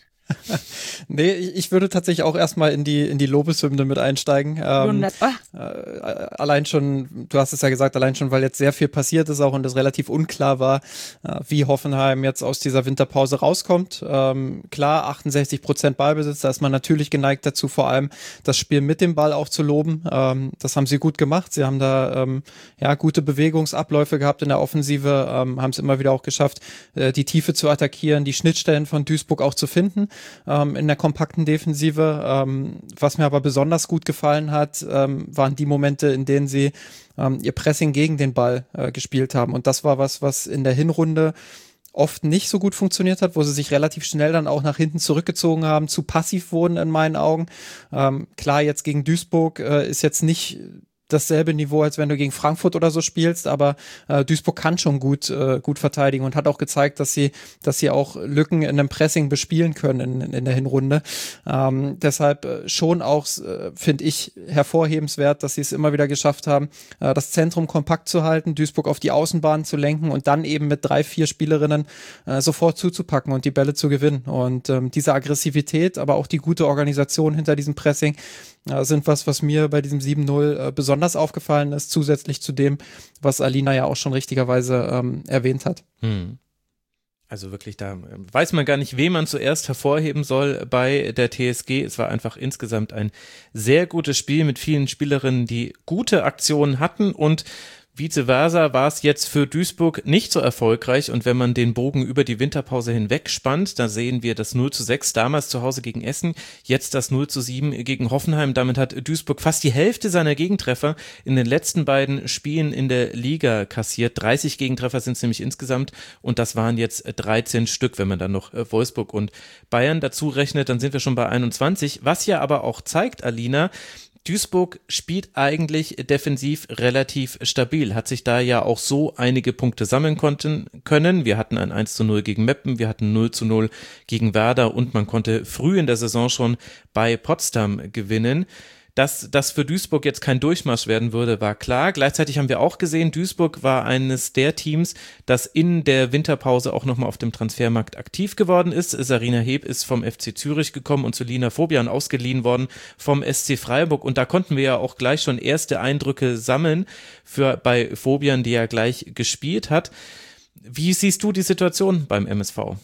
Nee, ich würde tatsächlich auch erstmal in die in die Lobeshymne mit einsteigen. Ähm, äh, allein schon, du hast es ja gesagt, allein schon, weil jetzt sehr viel passiert ist auch und es relativ unklar war, äh, wie Hoffenheim jetzt aus dieser Winterpause rauskommt. Ähm, klar, achtundsechzig Prozent Ballbesitz, da ist man natürlich geneigt dazu, vor allem das Spiel mit dem Ball auch zu loben. Ähm, das haben sie gut gemacht. Sie haben da ähm, ja gute Bewegungsabläufe gehabt in der Offensive, ähm, haben es immer wieder auch geschafft, äh, die Tiefe zu attackieren, die Schnittstellen von Duisburg auch zu finden. Ähm, in der kompakten Defensive. Ähm, was mir aber besonders gut gefallen hat, ähm, waren die Momente, in denen sie ähm, ihr Pressing gegen den Ball äh, gespielt haben. Und das war was, was in der Hinrunde oft nicht so gut funktioniert hat, wo sie sich relativ schnell dann auch nach hinten zurückgezogen haben, zu passiv wurden in meinen Augen. Ähm, klar, jetzt gegen Duisburg äh, ist jetzt nicht dasselbe Niveau, als wenn du gegen Frankfurt oder so spielst, aber äh, Duisburg kann schon gut äh, gut verteidigen und hat auch gezeigt, dass sie dass sie auch Lücken in einem Pressing bespielen können in, in der Hinrunde. Ähm, deshalb äh, schon auch, äh, finde ich, hervorhebenswert, dass sie es immer wieder geschafft haben, äh, das Zentrum kompakt zu halten, Duisburg auf die Außenbahn zu lenken und dann eben mit drei, vier Spielerinnen äh, sofort zuzupacken und die Bälle zu gewinnen. Und ähm, diese Aggressivität, aber auch die gute Organisation hinter diesem Pressing äh, sind was, was mir bei diesem sieben null äh, besonders aufgefallen ist, zusätzlich zu dem, was Alina ja auch schon richtigerweise ähm, erwähnt hat. Hm. Also wirklich, da weiß man gar nicht, wen man zuerst hervorheben soll bei der T S G. Es war einfach insgesamt ein sehr gutes Spiel mit vielen Spielerinnen, die gute Aktionen hatten, und vice versa war es jetzt für Duisburg nicht so erfolgreich, und wenn man den Bogen über die Winterpause hinweg spannt, da sehen wir das null zu sechs damals zu Hause gegen Essen, jetzt das null zu sieben gegen Hoffenheim. Damit hat Duisburg fast die Hälfte seiner Gegentreffer in den letzten beiden Spielen in der Liga kassiert. dreißig Gegentreffer sind es nämlich insgesamt, und das waren jetzt dreizehn Stück, wenn man dann noch Wolfsburg und Bayern dazu rechnet, dann sind wir schon bei einundzwanzig, was ja aber auch zeigt, Alina, Duisburg spielt eigentlich defensiv relativ stabil, hat sich da ja auch so einige Punkte sammeln konnten, können. Wir hatten ein eins zu null gegen Meppen, wir hatten null zu null gegen Werder, und man konnte früh in der Saison schon bei Potsdam gewinnen. Dass das für Duisburg jetzt kein Durchmarsch werden würde, war klar. Gleichzeitig haben wir auch gesehen, Duisburg war eines der Teams, das in der Winterpause auch nochmal auf dem Transfermarkt aktiv geworden ist. Sarina Heb ist vom F C Zürich gekommen und Selina Fobian ausgeliehen worden vom S C Freiburg. Und da konnten wir ja auch gleich schon erste Eindrücke sammeln für bei Fobian, die ja gleich gespielt hat. Wie siehst du die Situation beim M S V?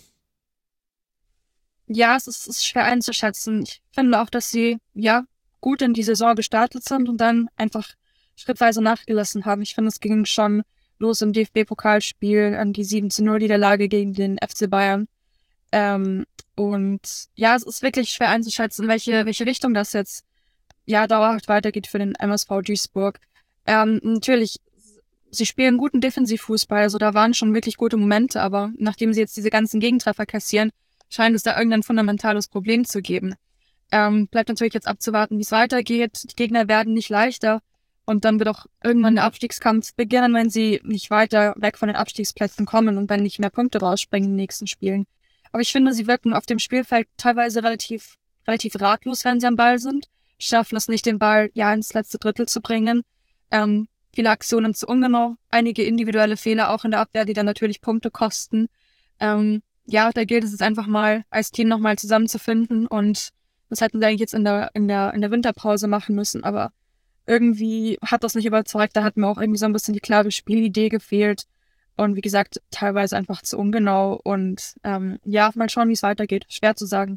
Ja, es ist, es ist schwer einzuschätzen. Ich finde auch, dass sie, ja, gut in die Saison gestartet sind und dann einfach schrittweise nachgelassen haben. Ich finde, es ging schon los im D F B-Pokalspiel an die sieben zu null Niederlage gegen den F C Bayern. Ähm, und ja, es ist wirklich schwer einzuschätzen, welche, welche Richtung das jetzt ja dauerhaft weitergeht für den M S V Duisburg. Ähm, natürlich, sie spielen guten Defensivfußball, also da waren schon wirklich gute Momente, aber nachdem sie jetzt diese ganzen Gegentreffer kassieren, scheint es da irgendein fundamentales Problem zu geben. Ähm, bleibt natürlich jetzt abzuwarten, wie es weitergeht. Die Gegner werden nicht leichter und dann wird auch irgendwann der Abstiegskampf beginnen, wenn sie nicht weiter weg von den Abstiegsplätzen kommen und wenn nicht mehr Punkte rausspringen in den nächsten Spielen. Aber ich finde, sie wirken auf dem Spielfeld teilweise relativ relativ ratlos, wenn sie am Ball sind, schaffen es nicht, den Ball ja ins letzte Drittel zu bringen. Ähm, viele Aktionen zu ungenau, einige individuelle Fehler auch in der Abwehr, die dann natürlich Punkte kosten. Ähm, ja, da gilt es jetzt einfach mal als Team nochmal zusammenzufinden und Das hätten sie eigentlich jetzt in der, in der, in der Winterpause machen müssen, aber irgendwie hat das nicht überzeugt. Da hat mir auch irgendwie so ein bisschen die klare Spielidee gefehlt. Und wie gesagt, teilweise einfach zu ungenau. Und ähm, ja, mal schauen, wie es weitergeht. Schwer zu sagen.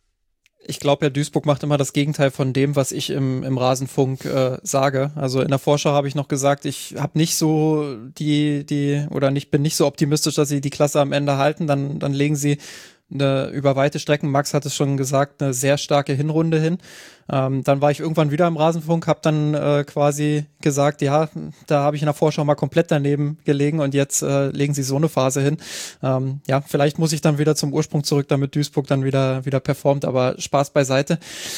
Ich glaube ja, Duisburg macht immer das Gegenteil von dem, was ich im, im Rasenfunk äh, sage. Also in der Vorschau habe ich noch gesagt, ich habe nicht so die, die, oder nicht, bin nicht so optimistisch, dass sie die Klasse am Ende halten. Dann, dann legen sie eine über weite Strecken, Max hat es schon gesagt, eine sehr starke Hinrunde hin. Ähm, dann war ich irgendwann wieder im Rasenfunk, habe dann äh, quasi gesagt, ja, da habe ich in der Vorschau mal komplett daneben gelegen und jetzt äh, legen sie so eine Phase hin. Ähm, ja, vielleicht muss ich dann wieder zum Ursprung zurück, damit Duisburg dann wieder wieder performt, aber Spaß beiseite.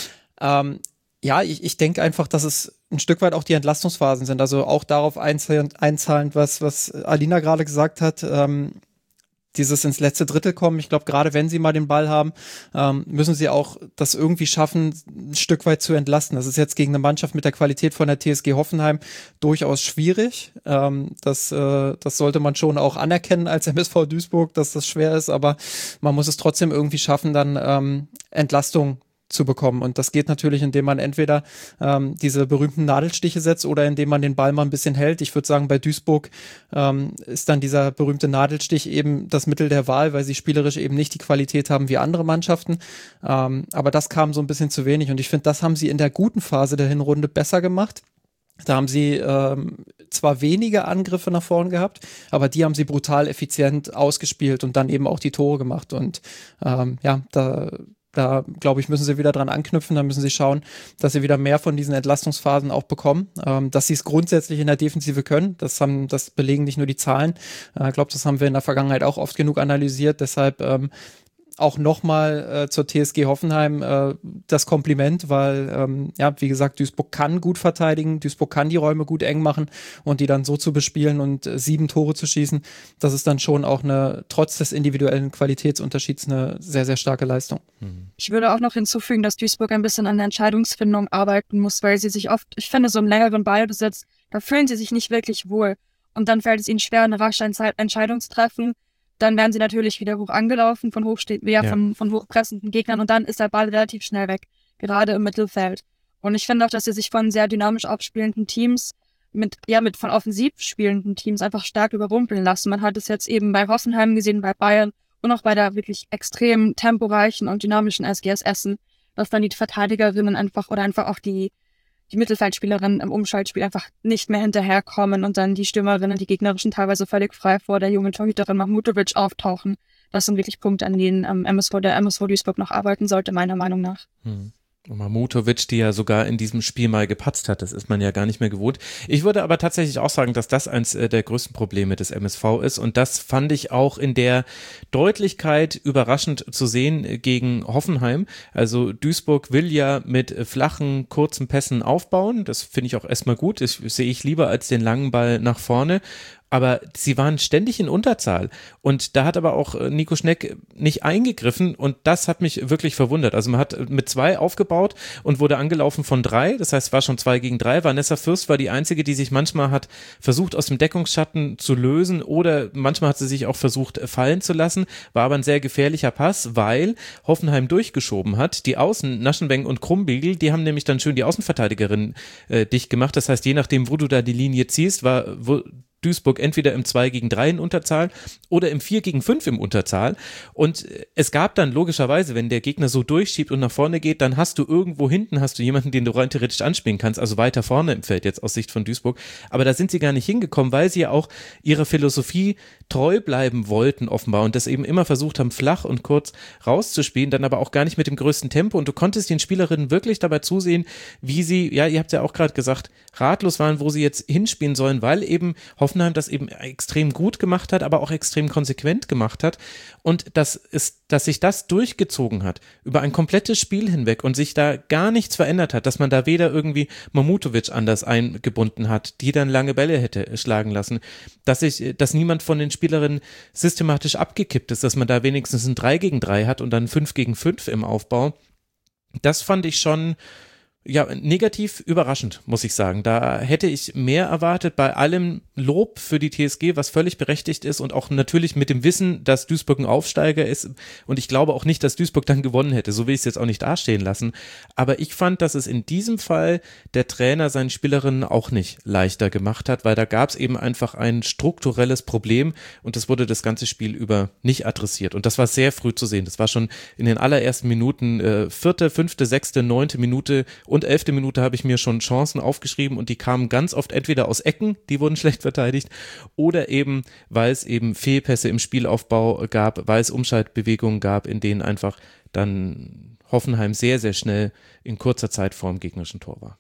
Ähm, ja, ich, ich denke einfach, dass es ein Stück weit auch die Entlastungsphasen sind, also auch darauf einzahlend, einzahlend was, was Alina gerade gesagt hat, ähm, dieses ins letzte Drittel kommen. Ich glaube, gerade wenn sie mal den Ball haben, ähm, müssen sie auch das irgendwie schaffen, ein Stück weit zu entlasten. Das ist jetzt gegen eine Mannschaft mit der Qualität von der T S G Hoffenheim durchaus schwierig. Ähm, das, äh, das sollte man schon auch anerkennen als M S V Duisburg, dass das schwer ist, aber man muss es trotzdem irgendwie schaffen, dann ähm, Entlastung zu bekommen. Und das geht natürlich, indem man entweder ähm, diese berühmten Nadelstiche setzt oder indem man den Ball mal ein bisschen hält. Ich würde sagen, bei Duisburg ähm, ist dann dieser berühmte Nadelstich eben das Mittel der Wahl, weil sie spielerisch eben nicht die Qualität haben wie andere Mannschaften. Ähm, aber das kam so ein bisschen zu wenig. Und ich finde, das haben sie in der guten Phase der Hinrunde besser gemacht. Da haben sie ähm, zwar wenige Angriffe nach vorn gehabt, aber die haben sie brutal effizient ausgespielt und dann eben auch die Tore gemacht. Und ähm, ja, da Da, glaube ich, müssen sie wieder dran anknüpfen. Da müssen sie schauen, dass sie wieder mehr von diesen Entlastungsphasen auch bekommen. Ähm, dass sie es grundsätzlich in der Defensive können, das haben, das belegen nicht nur die Zahlen. Ich äh, glaube, das haben wir in der Vergangenheit auch oft genug analysiert. Deshalb ähm, auch nochmal äh, zur T S G Hoffenheim äh, das Kompliment, weil, ähm, ja, wie gesagt, Duisburg kann gut verteidigen, Duisburg kann die Räume gut eng machen und die dann so zu bespielen und äh, sieben Tore zu schießen, das ist dann schon auch eine, trotz des individuellen Qualitätsunterschieds, eine sehr, sehr starke Leistung. Ich würde auch noch hinzufügen, dass Duisburg ein bisschen an der Entscheidungsfindung arbeiten muss, weil sie sich oft, ich finde, so im längeren Ballbesitz, da fühlen sie sich nicht wirklich wohl. Und dann fällt es ihnen schwer, eine rasche Entscheidung zu treffen. Dann werden sie natürlich wieder hoch angelaufen von hochste- ja, ja. von, von hochpressenden Gegnern und dann ist der Ball relativ schnell weg, gerade im Mittelfeld. Und ich finde auch, dass sie sich von sehr dynamisch abspielenden Teams mit, ja, mit von offensiv spielenden Teams einfach stark überrumpeln lassen. Man hat es jetzt eben bei Hoffenheim gesehen, bei Bayern und auch bei der wirklich extrem temporeichen und dynamischen S G S Essen, dass dann die Verteidigerinnen einfach oder einfach auch die die Mittelfeldspielerinnen im Umschaltspiel einfach nicht mehr hinterherkommen und dann die Stürmerinnen, die gegnerischen teilweise völlig frei vor der jungen Torhüterin Mahmutovic auftauchen. Das sind wirklich Punkte, an denen ähm, M S V, der M S V Duisburg noch arbeiten sollte, meiner Meinung nach. Hm. Mahmutovic, die ja sogar in diesem Spiel mal gepatzt hat, das ist man ja gar nicht mehr gewohnt. Ich würde aber tatsächlich auch sagen, dass das eins der größten Probleme des M S V ist und das fand ich auch in der Deutlichkeit überraschend zu sehen gegen Hoffenheim. Also Duisburg will ja mit flachen, kurzen Pässen aufbauen, das finde ich auch erstmal gut, das sehe ich lieber als den langen Ball nach vorne. Aber sie waren ständig in Unterzahl und da hat aber auch Nico Schneck nicht eingegriffen und das hat mich wirklich verwundert. Also man hat mit zwei aufgebaut und wurde angelaufen von drei, das heißt es war schon zwei gegen drei. Vanessa Fürst war die einzige, die sich manchmal hat versucht aus dem Deckungsschatten zu lösen oder manchmal hat sie sich auch versucht fallen zu lassen, war aber ein sehr gefährlicher Pass, weil Hoffenheim durchgeschoben hat. Die Außen, Naschenweng und Krumbiegel, die haben nämlich dann schön die Außenverteidigerin äh, dicht gemacht, das heißt je nachdem, wo du da die Linie ziehst, war wo Duisburg entweder im zwei gegen drei in Unterzahl oder im vier gegen fünf im Unterzahl und es gab dann logischerweise, wenn der Gegner so durchschiebt und nach vorne geht, dann hast du irgendwo hinten, hast du jemanden, den du rein theoretisch anspielen kannst, also weiter vorne im Feld jetzt aus Sicht von Duisburg, aber da sind sie gar nicht hingekommen, weil sie ja auch ihrer Philosophie treu bleiben wollten offenbar und das eben immer versucht haben, flach und kurz rauszuspielen, dann aber auch gar nicht mit dem größten Tempo und du konntest den Spielerinnen wirklich dabei zusehen, wie sie, ja, ihr habt ja auch gerade gesagt, ratlos waren, wo sie jetzt hinspielen sollen, weil eben Hoffenheim das eben extrem gut gemacht hat, aber auch extrem konsequent gemacht hat und dass, ist, dass sich das durchgezogen hat über ein komplettes Spiel hinweg und sich da gar nichts verändert hat, dass man da weder irgendwie Mahmutovic anders eingebunden hat, die dann lange Bälle hätte schlagen lassen, dass sich, dass niemand von den Spielerinnen systematisch abgekippt ist, dass man da wenigstens ein drei gegen drei hat und dann fünf gegen fünf im Aufbau. Das fand ich schon Ja, negativ überraschend, muss ich sagen. Da hätte ich mehr erwartet, bei allem Lob für die T S G, was völlig berechtigt ist und auch natürlich mit dem Wissen, dass Duisburg ein Aufsteiger ist. Und ich glaube auch nicht, dass Duisburg dann gewonnen hätte. So will ich es jetzt auch nicht dastehen lassen. Aber ich fand, dass es in diesem Fall der Trainer seinen Spielerinnen auch nicht leichter gemacht hat, weil da gab es eben einfach ein strukturelles Problem und das wurde das ganze Spiel über nicht adressiert. Und das war sehr früh zu sehen. Das war schon in den allerersten Minuten, äh, vierte, fünfte, sechste, neunte Minute und elfte Minute habe ich mir schon Chancen aufgeschrieben und die kamen ganz oft entweder aus Ecken, die wurden schlecht verteidigt, oder eben, weil es eben Fehlpässe im Spielaufbau gab, weil es Umschaltbewegungen gab, in denen einfach dann Hoffenheim sehr, sehr schnell in kurzer Zeit vor dem gegnerischen Tor war.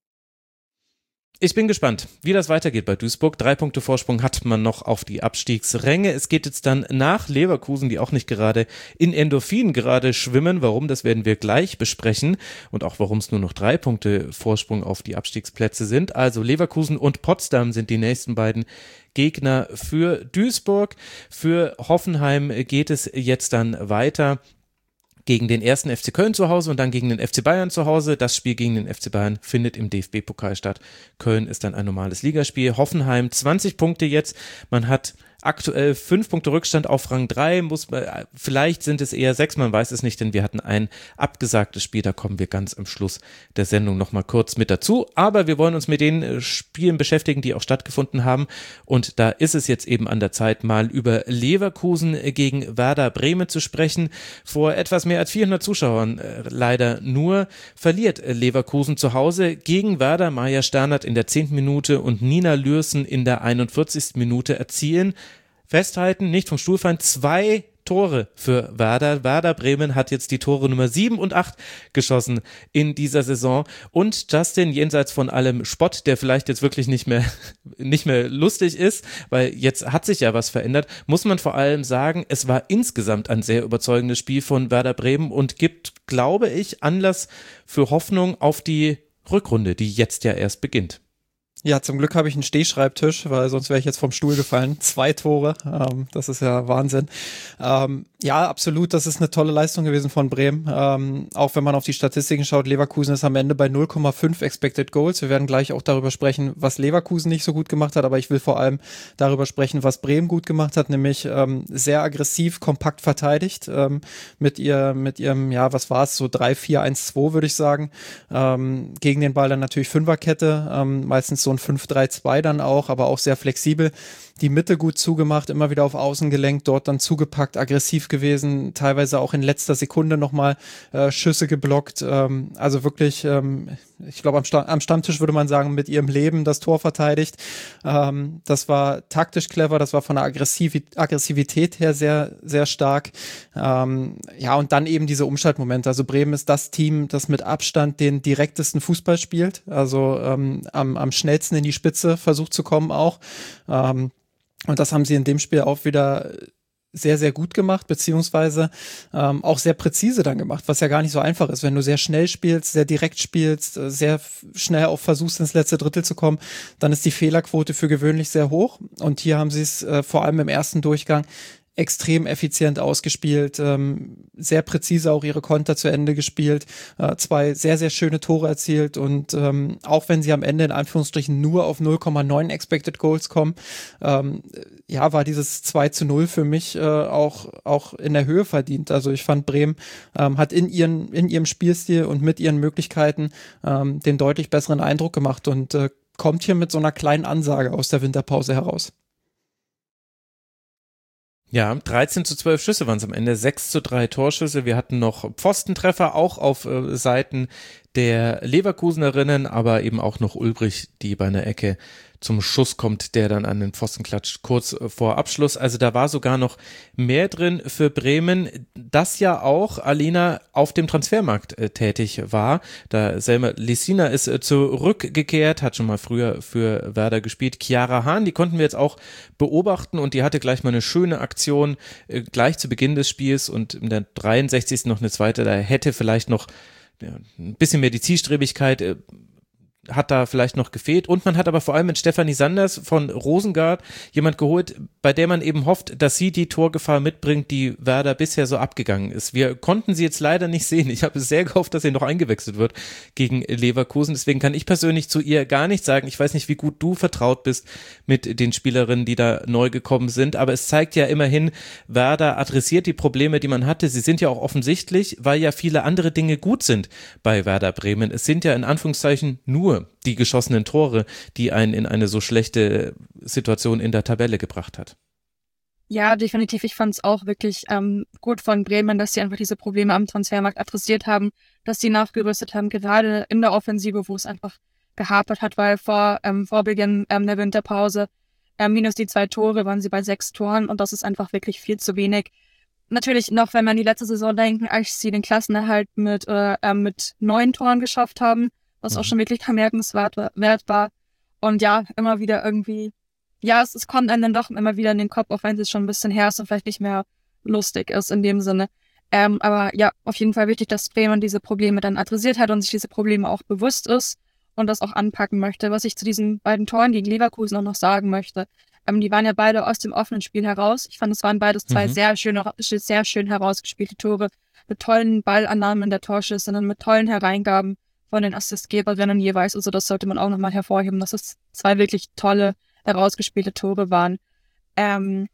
Ich bin gespannt, wie das weitergeht bei Duisburg. Drei Punkte Vorsprung hat man noch auf die Abstiegsränge. Es geht jetzt dann nach Leverkusen, die auch nicht gerade in Endorphin gerade schwimmen. Warum, das werden wir gleich besprechen. Und auch warum es nur noch drei Punkte Vorsprung auf die Abstiegsplätze sind. Also Leverkusen und Potsdam sind die nächsten beiden Gegner für Duisburg. Für Hoffenheim geht es jetzt dann weiter gegen den ersten F C Köln zu Hause und dann gegen den F C Bayern zu Hause. Das Spiel gegen den F C Bayern findet im D F B-Pokal statt. Köln ist dann ein normales Ligaspiel. Hoffenheim zwanzig Punkte jetzt. Man hat aktuell fünf Punkte Rückstand auf Rang drei, muss, vielleicht sind es eher sechs, man weiß es nicht, denn wir hatten ein abgesagtes Spiel, da kommen wir ganz am Schluss der Sendung nochmal kurz mit dazu, aber wir wollen uns mit den Spielen beschäftigen, die auch stattgefunden haben und da ist es jetzt eben an der Zeit, mal über Leverkusen gegen Werder Bremen zu sprechen. Vor etwas mehr als vierhundert Zuschauern äh, leider nur verliert Leverkusen zu Hause gegen Werder. Maja Sternert in der zehnten Minute und Nina Lürsen in der einundvierzigsten Minute erzielen. Festhalten, nicht vom Stuhl fallen, zwei Tore für Werder. Werder Bremen hat jetzt die Tore Nummer sieben und acht geschossen in dieser Saison. Und Justin, jenseits von allem Spott, der vielleicht jetzt wirklich nicht mehr, nicht mehr lustig ist, weil jetzt hat sich ja was verändert, muss man vor allem sagen, es war insgesamt ein sehr überzeugendes Spiel von Werder Bremen und gibt, glaube ich, Anlass für Hoffnung auf die Rückrunde, die jetzt ja erst beginnt. Ja, zum Glück habe ich einen Stehschreibtisch, weil sonst wäre ich jetzt vom Stuhl gefallen. Zwei Tore, ähm, das ist ja Wahnsinn. Ähm, ja, absolut, das ist eine tolle Leistung gewesen von Bremen. Ähm, auch wenn man auf die Statistiken schaut, Leverkusen ist am Ende bei null Komma fünf Expected Goals. Wir werden gleich auch darüber sprechen, was Leverkusen nicht so gut gemacht hat, aber ich will vor allem darüber sprechen, was Bremen gut gemacht hat, nämlich ähm, sehr aggressiv, kompakt verteidigt, ähm, mit ihr, mit ihrem, ja, was war es, so drei vier eins zwei würde ich sagen. Ähm, gegen den Ball dann natürlich Fünferkette, ähm, meistens so ein fünf drei zwei dann auch, aber auch sehr flexibel. Die Mitte gut zugemacht, immer wieder auf Außen gelenkt, dort dann zugepackt, aggressiv gewesen, teilweise auch in letzter Sekunde nochmal äh, Schüsse geblockt. Ähm, also wirklich, ähm, ich glaube am, Sta- am Stammtisch würde man sagen, mit ihrem Leben das Tor verteidigt. Ähm, das war taktisch clever, das war von der Aggressiv- Aggressivität her sehr, sehr stark. Ähm, ja, und dann eben diese Umschaltmomente. Also Bremen ist das Team, das mit Abstand den direktesten Fußball spielt, also ähm, am, am schnellsten in die Spitze versucht zu kommen auch. Ähm, Und das haben sie in dem Spiel auch wieder sehr, sehr gut gemacht, beziehungsweise ähm, auch sehr präzise dann gemacht, was ja gar nicht so einfach ist. Wenn du sehr schnell spielst, sehr direkt spielst, sehr f- schnell auch versuchst, ins letzte Drittel zu kommen, dann ist die Fehlerquote für gewöhnlich sehr hoch. Und hier haben sie es äh, vor allem im ersten Durchgang extrem effizient ausgespielt, ähm, sehr präzise auch ihre Konter zu Ende gespielt, äh, zwei sehr, sehr schöne Tore erzielt und ähm, auch wenn sie am Ende in Anführungsstrichen nur auf null Komma neun Expected Goals kommen, ähm, ja, war dieses zwei zu null für mich äh, auch, auch in der Höhe verdient. Also ich fand, Bremen ähm, hat in, ihren, in ihrem Spielstil und mit ihren Möglichkeiten ähm, den deutlich besseren Eindruck gemacht und äh, kommt hier mit so einer kleinen Ansage aus der Winterpause heraus. Ja, dreizehn zu zwölf Schüsse waren es am Ende, sechs zu drei Torschüsse. Wir hatten noch Pfostentreffer, auch auf äh, Seiten der Leverkusenerinnen, aber eben auch noch Ulbrich, die bei einer Ecke zum Schuss kommt, der dann an den Pfosten klatscht, kurz vor Abschluss. Also da war sogar noch mehr drin für Bremen, das ja auch, Alina, auf dem Transfermarkt äh, tätig war. Da Selma Lissina ist äh, zurückgekehrt, hat schon mal früher für Werder gespielt. Chiara Hahn, die konnten wir jetzt auch beobachten und die hatte gleich mal eine schöne Aktion äh, gleich zu Beginn des Spiels und in der dreiundsechzigsten noch eine zweite. Da hätte vielleicht noch ja, ein bisschen mehr die Zielstrebigkeit äh, hat da vielleicht noch gefehlt. Und man hat aber vor allem mit Stefanie Sanders von Rosengard jemand geholt, bei der man eben hofft, dass sie die Torgefahr mitbringt, die Werder bisher so abgegangen ist. Wir konnten sie jetzt leider nicht sehen. Ich habe sehr gehofft, dass sie noch eingewechselt wird gegen Leverkusen. Deswegen kann ich persönlich zu ihr gar nichts sagen. Ich weiß nicht, wie gut du vertraut bist mit den Spielerinnen, die da neu gekommen sind. Aber es zeigt ja immerhin, Werder adressiert die Probleme, die man hatte. Sie sind ja auch offensichtlich, weil ja viele andere Dinge gut sind bei Werder Bremen. Es sind ja in Anführungszeichen nur die geschossenen Tore, die einen in eine so schlechte Situation in der Tabelle gebracht hat. Ja, definitiv. Ich fand es auch wirklich ähm, gut von Bremen, dass sie einfach diese Probleme am Transfermarkt adressiert haben, dass sie nachgerüstet haben, gerade in der Offensive, wo es einfach gehapert hat, weil vor, ähm, vor Beginn ähm, der Winterpause ähm, minus die zwei Tore waren sie bei sechs Toren und das ist einfach wirklich viel zu wenig. Natürlich noch, wenn wir an die letzte Saison denken, als sie den Klassenerhalt mit, äh, äh, mit neun Toren geschafft haben, was mhm. auch schon wirklich bemerkenswert war. Und ja, immer wieder irgendwie, ja, es, es kommt einem dann doch immer wieder in den Kopf, auch wenn es schon ein bisschen her ist und vielleicht nicht mehr lustig ist in dem Sinne. Ähm, aber ja, auf jeden Fall wichtig, dass Bremen diese Probleme dann adressiert hat und sich diese Probleme auch bewusst ist und das auch anpacken möchte. Was ich zu diesen beiden Toren gegen Leverkusen auch noch sagen möchte, ähm, die waren ja beide aus dem offenen Spiel heraus. Ich fand, es waren beides zwei mhm. sehr schöne, sehr schön herausgespielte Tore mit tollen Ballannahmen in der Torschüsse und mit tollen Hereingaben von den Assistgeberinnen jeweils. Also das sollte man auch nochmal hervorheben, dass es zwei wirklich tolle, herausgespielte Tore waren. Ähm,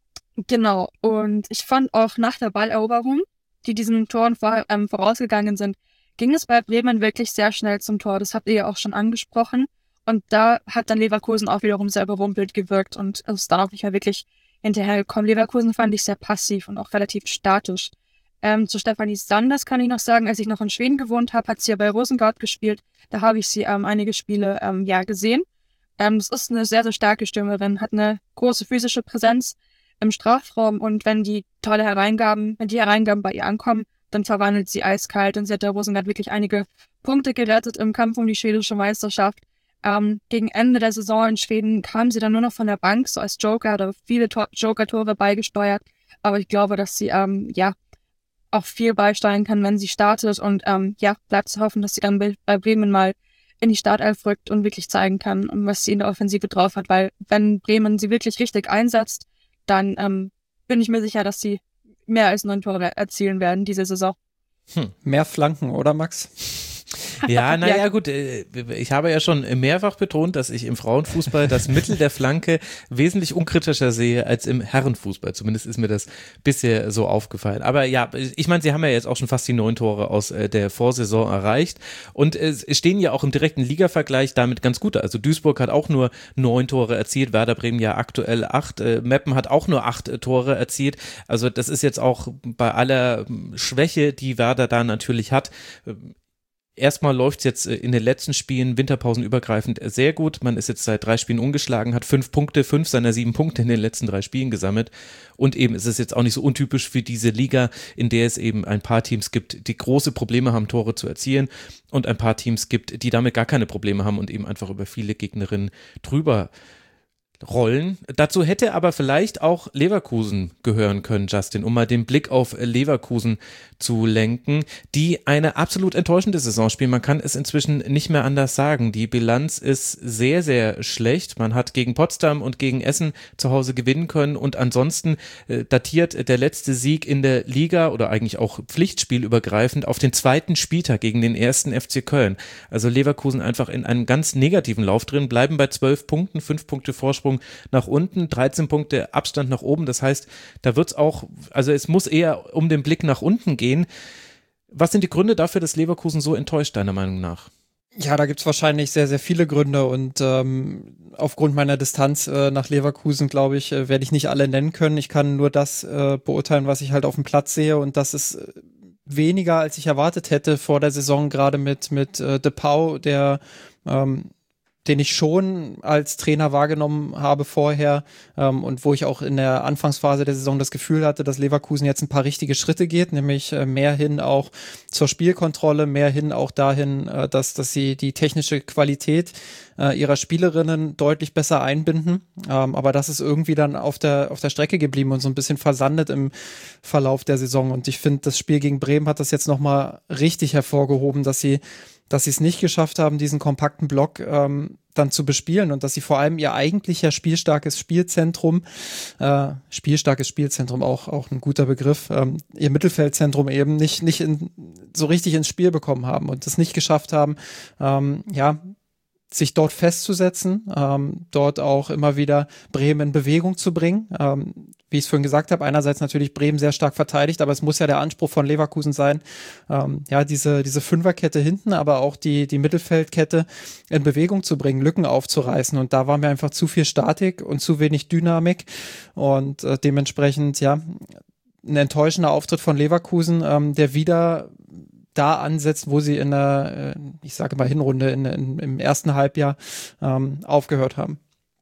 genau. Und ich fand auch nach der Balleroberung, die diesen Toren vor, ähm, vorausgegangen sind, ging es bei Bremen wirklich sehr schnell zum Tor. Das habt ihr ja auch schon angesprochen. Und da hat dann Leverkusen auch wiederum sehr überrumpelt gewirkt und ist dann auch nicht mehr wirklich hinterhergekommen. Leverkusen fand ich sehr passiv und auch relativ statisch. Ähm, zu Stefanie Sanders kann ich noch sagen, als ich noch in Schweden gewohnt habe, hat sie ja bei Rosengard gespielt. Da habe ich sie ähm, einige Spiele ähm, ja gesehen. Ähm, das ist eine sehr, sehr starke Stürmerin, hat eine große physische Präsenz im Strafraum und wenn die tolle Hereingaben, wenn die Hereingaben bei ihr ankommen, dann verwandelt sie eiskalt und sie hat der Rosengard wirklich einige Punkte gerettet im Kampf um die schwedische Meisterschaft. Ähm, gegen Ende der Saison in Schweden kam sie dann nur noch von der Bank, so als Joker, hat viele Tor- Joker-Tore beigesteuert. Aber ich glaube, dass sie ähm, ja auch viel beisteuern kann, wenn sie startet. Und ähm, ja, bleibt zu hoffen, dass sie dann bei Bremen mal in die Startelf rückt und wirklich zeigen kann, was sie in der Offensive drauf hat. Weil wenn Bremen sie wirklich richtig einsetzt, dann ähm, bin ich mir sicher, dass sie mehr als neun Tore erzielen werden diese Saison. Hm. Mehr Flanken, oder Max? Ja, naja, ja. gut, ich habe ja schon mehrfach betont, dass ich im Frauenfußball das Mittel der Flanke wesentlich unkritischer sehe als im Herrenfußball. Zumindest ist mir das bisher so aufgefallen. Aber ja, ich meine, sie haben ja jetzt auch schon fast die neun Tore aus der Vorsaison erreicht und es stehen ja auch im direkten Ligavergleich damit ganz gut. Also Duisburg hat auch nur neun Tore erzielt, Werder Bremen ja aktuell acht, Meppen hat auch nur acht Tore erzielt. Also das ist jetzt auch bei aller Schwäche, die Werder da natürlich hat, erstmal läuft es jetzt in den letzten Spielen winterpausenübergreifend sehr gut. Man ist jetzt seit drei Spielen ungeschlagen, hat fünf Punkte, fünf seiner sieben Punkte in den letzten drei Spielen gesammelt. Und eben ist es jetzt auch nicht so untypisch für diese Liga, in der es eben ein paar Teams gibt, die große Probleme haben, Tore zu erzielen und ein paar Teams gibt, die damit gar keine Probleme haben und eben einfach über viele Gegnerinnen drüber rollen. Dazu hätte aber vielleicht auch Leverkusen gehören können, Justin, um mal den Blick auf Leverkusen zu lenken, die eine absolut enttäuschende Saison spielen. Man kann es inzwischen nicht mehr anders sagen. Die Bilanz ist sehr, sehr schlecht. Man hat gegen Potsdam und gegen Essen zu Hause gewinnen können und ansonsten äh, datiert der letzte Sieg in der Liga oder eigentlich auch pflichtspielübergreifend auf den zweiten Spieltag gegen den ersten F C Köln. Also Leverkusen einfach in einem ganz negativen Lauf drin, bleiben bei zwölf Punkten, fünf Punkte Vorsprung nach unten, dreizehn Punkte Abstand nach oben. Das heißt, da wird es auch, also es muss eher um den Blick nach unten gehen. Was sind die Gründe dafür, dass Leverkusen so enttäuscht, deiner Meinung nach? Ja, da gibt's wahrscheinlich sehr, sehr viele Gründe und ähm, aufgrund meiner Distanz äh, nach Leverkusen, glaube ich, äh, werde ich nicht alle nennen können. Ich kann nur das äh, beurteilen, was ich halt auf dem Platz sehe und das ist äh, weniger, als ich erwartet hätte vor der Saison, gerade mit, mit äh, De Pauw, der ähm, den ich schon als Trainer wahrgenommen habe vorher ähm, und wo ich auch in der Anfangsphase der Saison das Gefühl hatte, dass Leverkusen jetzt ein paar richtige Schritte geht, nämlich äh, mehr hin auch zur Spielkontrolle, mehr hin auch dahin, äh, dass, dass sie die technische Qualität äh, ihrer Spielerinnen deutlich besser einbinden. Ähm, aber das ist irgendwie dann auf der, auf der Strecke geblieben und so ein bisschen versandet im Verlauf der Saison. Und ich finde, das Spiel gegen Bremen hat das jetzt nochmal richtig hervorgehoben, dass sie dass sie es nicht geschafft haben, diesen kompakten Block ähm, dann zu bespielen und dass sie vor allem ihr eigentlicher spielstarkes Spielzentrum, äh, spielstarkes Spielzentrum auch auch ein guter Begriff, ähm, ihr Mittelfeldzentrum eben nicht nicht in, so richtig ins Spiel bekommen haben und es nicht geschafft haben, ähm, ja, sich dort festzusetzen, ähm, dort auch immer wieder Bremen in Bewegung zu bringen. Ähm, wie ich es vorhin gesagt habe, einerseits natürlich Bremen sehr stark verteidigt, aber es muss ja der Anspruch von Leverkusen sein, ähm, ja, diese diese Fünferkette hinten, aber auch die die Mittelfeldkette in Bewegung zu bringen, Lücken aufzureißen. Und da war mir einfach zu viel Statik und zu wenig Dynamik und äh, dementsprechend, ja, ein enttäuschender Auftritt von Leverkusen, ähm, der wieder da ansetzt, wo sie in der, ich sage mal Hinrunde, in, in, im ersten Halbjahr ähm, aufgehört haben.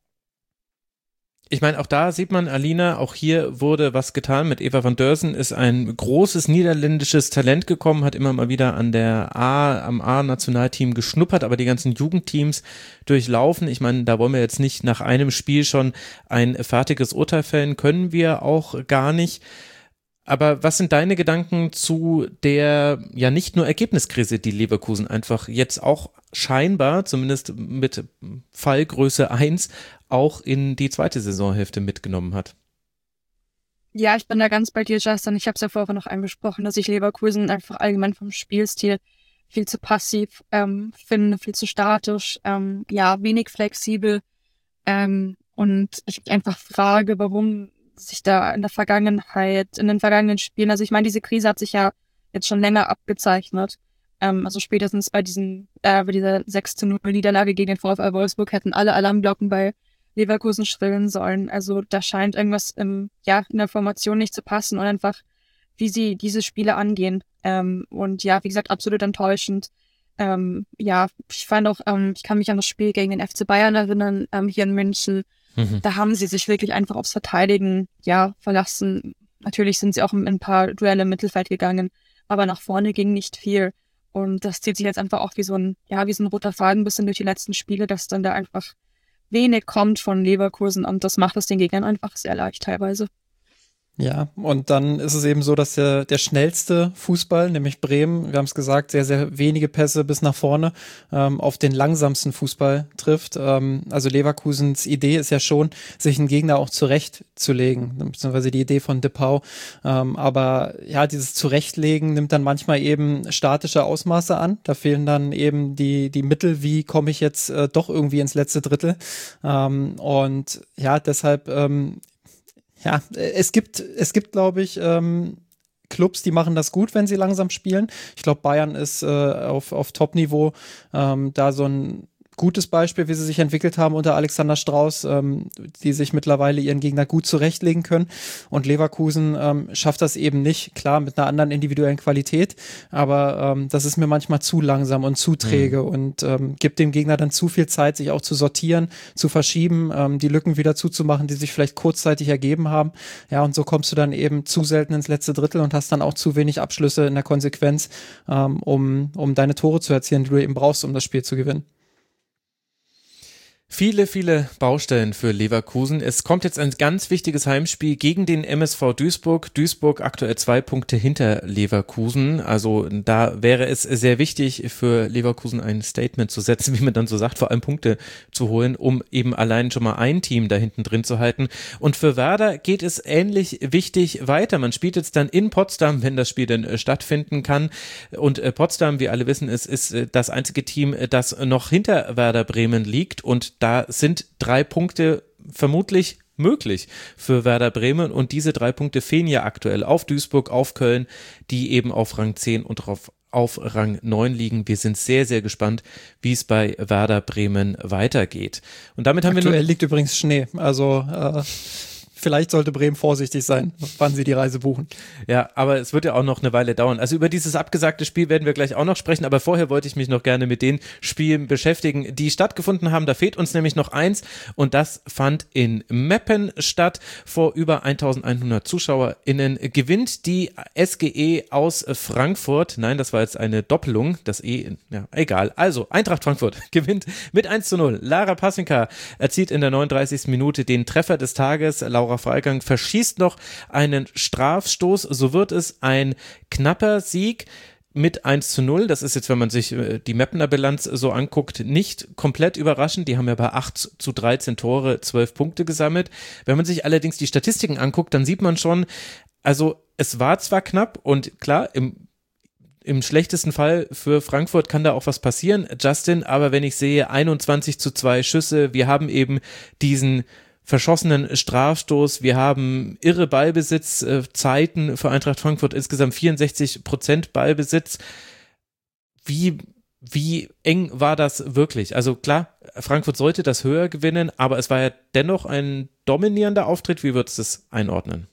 Ich meine, auch da sieht man, Alina, auch hier wurde was getan. Mit Eva van Deurzen ist ein großes niederländisches Talent gekommen, hat immer mal wieder an der A, am A-Nationalteam geschnuppert, aber die ganzen Jugendteams durchlaufen. Ich meine, da wollen wir jetzt nicht nach einem Spiel schon ein fertiges Urteil fällen, können wir auch gar nicht. Aber was sind deine Gedanken zu der ja nicht nur Ergebniskrise, die Leverkusen einfach jetzt auch scheinbar, zumindest mit Fallgröße eins, auch in die zweite Saisonhälfte mitgenommen hat? Ja, ich bin da ganz bei dir, Justin. Ich habe es ja vorher noch angesprochen, dass ich Leverkusen einfach allgemein vom Spielstil viel zu passiv ähm, finde, viel zu statisch, ähm, ja, wenig flexibel. Ähm, und ich mich einfach frage, warum sich da in der Vergangenheit, in den vergangenen Spielen, also ich meine, diese Krise hat sich ja jetzt schon länger abgezeichnet. Ähm, also spätestens bei diesen, äh, bei dieser sechs zu null Niederlage gegen den VfL Wolfsburg hätten alle Alarmglocken bei Leverkusen schrillen sollen. Also da scheint irgendwas im, ja, in der Formation nicht zu passen und einfach, wie sie diese Spiele angehen. Ähm, und ja, wie gesagt, absolut enttäuschend. Ähm, ja, ich fand auch, ähm, ich kann mich an das Spiel gegen den F C Bayern erinnern, ähm, hier in München. Mhm. Da haben sie sich wirklich einfach aufs Verteidigen, ja, verlassen. Natürlich sind sie auch in ein paar Duelle im Mittelfeld gegangen, aber nach vorne ging nicht viel. Und das zieht sich jetzt einfach auch wie so ein, ja, wie so ein roter Faden ein bisschen durch die letzten Spiele, dass dann da einfach wenig kommt von Leverkusen und das macht es den Gegnern einfach sehr leicht teilweise. Ja, und dann ist es eben so, dass der, der schnellste Fußball, nämlich Bremen, wir haben es gesagt, sehr, sehr wenige Pässe bis nach vorne, ähm, auf den langsamsten Fußball trifft. Ähm, also Leverkusens Idee ist ja schon, sich einen Gegner auch zurechtzulegen, beziehungsweise die Idee von Depau. Ähm, aber ja, dieses Zurechtlegen nimmt dann manchmal eben statische Ausmaße an. Da fehlen dann eben die, die Mittel, wie komme ich jetzt äh, doch irgendwie ins letzte Drittel. Ähm, und ja, deshalb ähm, Ja, es gibt, es gibt, glaube ich, ähm, Clubs, die machen das gut, wenn sie langsam spielen. Ich glaube, Bayern ist äh, auf, auf Top-Niveau ähm, da so ein gutes Beispiel, wie sie sich entwickelt haben unter Alexander Strauß, ähm, die sich mittlerweile ihren Gegner gut zurechtlegen können. Und Leverkusen ähm, schafft das eben nicht, klar, mit einer anderen individuellen Qualität, aber ähm, das ist mir manchmal zu langsam und zu träge mhm. und ähm, gibt dem Gegner dann zu viel Zeit, sich auch zu sortieren, zu verschieben, ähm, die Lücken wieder zuzumachen, die sich vielleicht kurzzeitig ergeben haben. Ja, und so kommst du dann eben zu selten ins letzte Drittel und hast dann auch zu wenig Abschlüsse in der Konsequenz, ähm, um, um deine Tore zu erzielen, die du eben brauchst, um das Spiel zu gewinnen. Viele, viele Baustellen für Leverkusen. Es kommt jetzt ein ganz wichtiges Heimspiel gegen den M S V Duisburg. Duisburg aktuell zwei Punkte hinter Leverkusen. Also da wäre es sehr wichtig für Leverkusen ein Statement zu setzen, wie man dann so sagt, vor allem Punkte zu holen, um eben allein schon mal ein Team da hinten drin zu halten. Und für Werder geht es ähnlich wichtig weiter. Man spielt jetzt dann in Potsdam, wenn das Spiel denn stattfinden kann. Und Potsdam, wie alle wissen, ist, ist das einzige Team, das noch hinter Werder Bremen liegt. Und da sind drei Punkte vermutlich möglich für Werder Bremen und diese drei Punkte fehlen ja aktuell auf Duisburg, auf Köln, die eben auf Rang zehn und auf, auf Rang neun liegen. Wir sind sehr, sehr gespannt, wie es bei Werder Bremen weitergeht. Und damit haben aktuell wir nur liegt übrigens Schnee, also äh vielleicht sollte Bremen vorsichtig sein, wann sie die Reise buchen. Ja, aber es wird ja auch noch eine Weile dauern. Also über dieses abgesagte Spiel werden wir gleich auch noch sprechen, aber vorher wollte ich mich noch gerne mit den Spielen beschäftigen, die stattgefunden haben. Da fehlt uns nämlich noch eins und das fand in Meppen statt. Vor über eintausendeinhundert ZuschauerInnen gewinnt die S G E aus Frankfurt. Nein, das war jetzt eine Doppelung. Das E, ja, egal. Also, Eintracht Frankfurt gewinnt mit eins zu null. Lara Passinka erzielt in der neununddreißigsten Minute den Treffer des Tages. Laura Freigang verschießt noch einen Strafstoß, so wird es ein knapper Sieg. mit eins zu null. Das ist jetzt, wenn man sich die Mappener Bilanz so anguckt, nicht komplett überraschend. Die haben ja bei acht zu dreizehn Tore zwölf Punkte gesammelt. Wenn man sich allerdings die Statistiken anguckt, dann sieht man schon, also es war zwar knapp und klar, im Im schlechtesten Fall für Frankfurt kann da auch was passieren, Justin, aber wenn ich sehe einundzwanzig zu zwei Schüsse, wir haben eben diesen verschossenen Strafstoß, wir haben irre Ballbesitzzeiten für Eintracht Frankfurt, insgesamt vierundsechzig Prozent Ballbesitz. Wie, wie eng war das wirklich? Also klar, Frankfurt sollte das höher gewinnen, aber es war ja dennoch ein dominierender Auftritt. Wie würdest du es einordnen?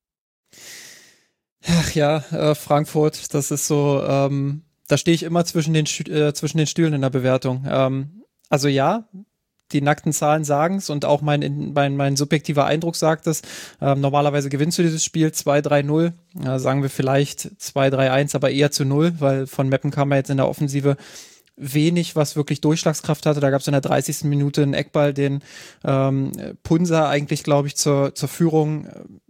Ach ja, äh, Frankfurt, das ist so, ähm, da stehe ich immer zwischen den, äh, zwischen den Stühlen in der Bewertung. Ähm, also ja, die nackten Zahlen sagen es und auch mein, mein, mein subjektiver Eindruck sagt es. Ähm, normalerweise gewinnst du dieses Spiel zwei drei null, äh, sagen wir vielleicht zwei drei eins, aber eher zu null, weil von Meppen kam er jetzt in der Offensive wenig, was wirklich Durchschlagskraft hatte. Da gab es in der dreißigsten Minute einen Eckball, den ähm, Punsa eigentlich, glaube ich, zur, zur Führung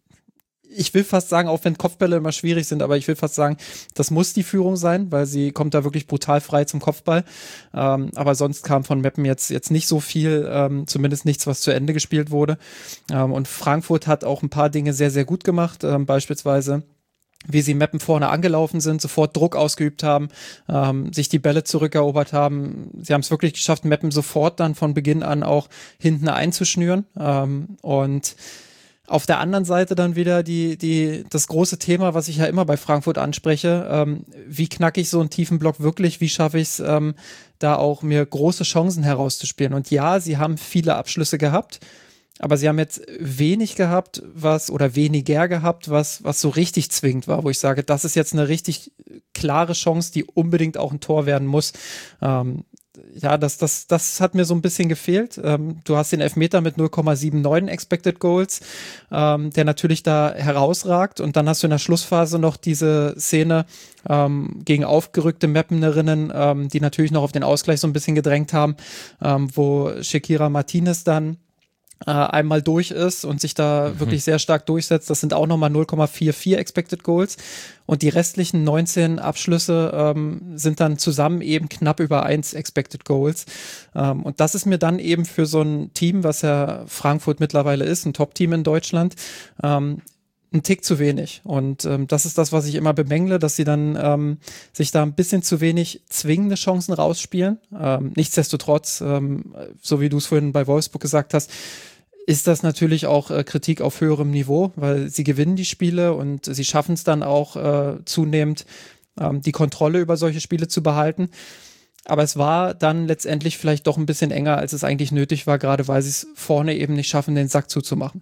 ich will fast sagen, auch wenn Kopfbälle immer schwierig sind, aber ich will fast sagen, das muss die Führung sein, weil sie kommt da wirklich brutal frei zum Kopfball. Ähm, aber sonst kam von Meppen jetzt, jetzt nicht so viel, ähm, zumindest nichts, was zu Ende gespielt wurde. Ähm, und Frankfurt hat auch ein paar Dinge sehr, sehr gut gemacht, ähm, beispielsweise wie sie Meppen vorne angelaufen sind, sofort Druck ausgeübt haben, ähm, sich die Bälle zurückerobert haben. Sie haben es wirklich geschafft, Meppen sofort dann von Beginn an auch hinten einzuschnüren. Ähm, und auf der anderen Seite dann wieder die, die, das große Thema, was ich ja immer bei Frankfurt anspreche, ähm, wie knacke ich so einen tiefen Block wirklich, wie schaffe ich es, ähm, da auch mir große Chancen herauszuspielen. Und ja, sie haben viele Abschlüsse gehabt, aber sie haben jetzt wenig gehabt, was, oder weniger gehabt, was, was so richtig zwingend war, wo ich sage, das ist jetzt eine richtig klare Chance, die unbedingt auch ein Tor werden muss. Ähm, Ja, das, das, das hat mir so ein bisschen gefehlt. Ähm, du hast den Elfmeter mit null Komma neunundsiebzig Expected Goals, ähm, der natürlich da herausragt. Und dann hast du in der Schlussphase noch diese Szene ähm, gegen aufgerückte Meppenerinnen, ähm, die natürlich noch auf den Ausgleich so ein bisschen gedrängt haben, ähm, wo Shakira Martinez dann äh, einmal durch ist und sich da mhm. wirklich sehr stark durchsetzt. Das sind auch nochmal null Komma vierundvierzig Expected Goals. Und die restlichen neunzehn Abschlüsse ähm, sind dann zusammen eben knapp über eins Expected Goals. Ähm, und das ist mir dann eben für so ein Team, was ja Frankfurt mittlerweile ist, ein Top-Team in Deutschland, ähm, ein Tick zu wenig. Und ähm, das ist das, was ich immer bemängle, dass sie dann ähm, sich da ein bisschen zu wenig zwingende Chancen rausspielen. Ähm, nichtsdestotrotz, ähm, so wie du es vorhin bei Wolfsburg gesagt hast, ist das natürlich auch äh, Kritik auf höherem Niveau, weil sie gewinnen die Spiele und sie schaffen es dann auch äh, zunehmend, ähm, die Kontrolle über solche Spiele zu behalten. Aber es war dann letztendlich vielleicht doch ein bisschen enger, als es eigentlich nötig war, gerade weil sie es vorne eben nicht schaffen, den Sack zuzumachen.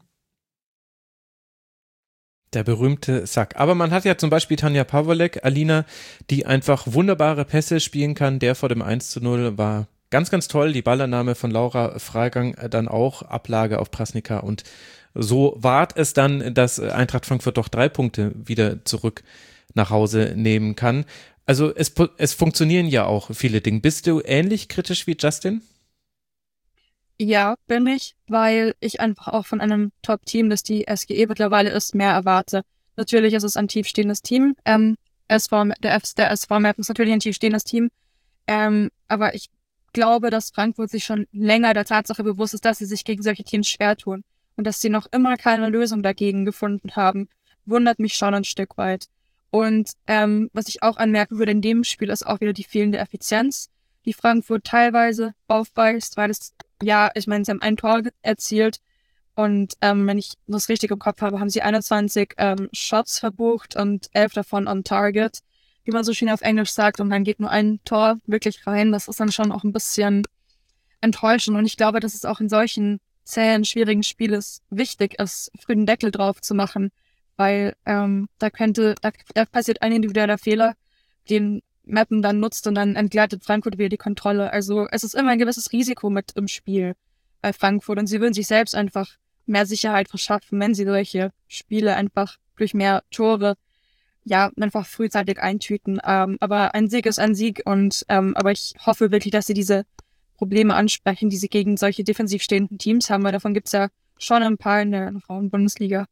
Der berühmte Sack. Aber man hat ja zum Beispiel Tanja Pawolek, Alina, die einfach wunderbare Pässe spielen kann. Der vor dem eins zu null war ganz, ganz toll. Die Ballannahme von Laura Freigang dann auch, Ablage auf Prasnica. Und so ward es dann, dass Eintracht Frankfurt doch drei Punkte wieder zurück nach Hause nehmen kann. Also es, es funktionieren ja auch viele Dinge. Bist du ähnlich kritisch wie Justin? Ja, bin ich, weil ich einfach auch von einem Top-Team, das die S G E mittlerweile ist, mehr erwarte. Natürlich ist es ein tiefstehendes Team. Ähm, S V, der, F, der S V Meppen ist natürlich ein tiefstehendes Team. Ähm, aber ich glaube, dass Frankfurt sich schon länger der Tatsache bewusst ist, dass sie sich gegen solche Teams schwer tun. Und dass sie noch immer keine Lösung dagegen gefunden haben, wundert mich schon ein Stück weit. Und ähm, was ich auch anmerken würde in dem Spiel, ist auch wieder die fehlende Effizienz, die Frankfurt teilweise aufweist, weil es, ja, ich meine, sie haben ein Tor erzielt und ähm, wenn ich das richtig im Kopf habe, haben sie einundzwanzig ähm, Shots verbucht und elf davon on target, wie man so schön auf Englisch sagt, und dann geht nur ein Tor wirklich rein. Das ist dann schon auch ein bisschen enttäuschend und ich glaube, dass es auch in solchen zähen, schwierigen Spielen wichtig ist, früh den Deckel drauf zu machen, weil ähm, da könnte, da, da passiert ein individueller Fehler, den Meppen dann nutzt und dann entgleitet Frankfurt wieder die Kontrolle. Also es ist immer ein gewisses Risiko mit im Spiel bei Frankfurt und sie würden sich selbst einfach mehr Sicherheit verschaffen, wenn sie solche Spiele einfach durch mehr Tore ja einfach frühzeitig eintüten. Ähm, aber ein Sieg ist ein Sieg und ähm, aber ich hoffe wirklich, dass sie diese Probleme ansprechen, die sie gegen solche defensiv stehenden Teams haben, weil davon gibt's ja schon ein paar in der Frauen-Bundesliga.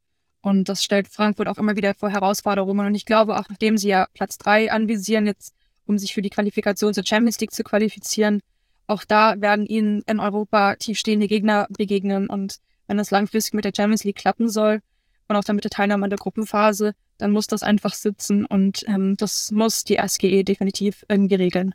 Und das stellt Frankfurt auch immer wieder vor Herausforderungen. Und ich glaube, auch nachdem sie ja Platz drei anvisieren, jetzt um sich für die Qualifikation zur Champions League zu qualifizieren, auch da werden ihnen in Europa tiefstehende Gegner begegnen. Und wenn es langfristig mit der Champions League klappen soll und auch dann mit der Teilnahme an der Gruppenphase, dann muss das einfach sitzen. Und ähm, das muss die S G E definitiv irgendwie regeln.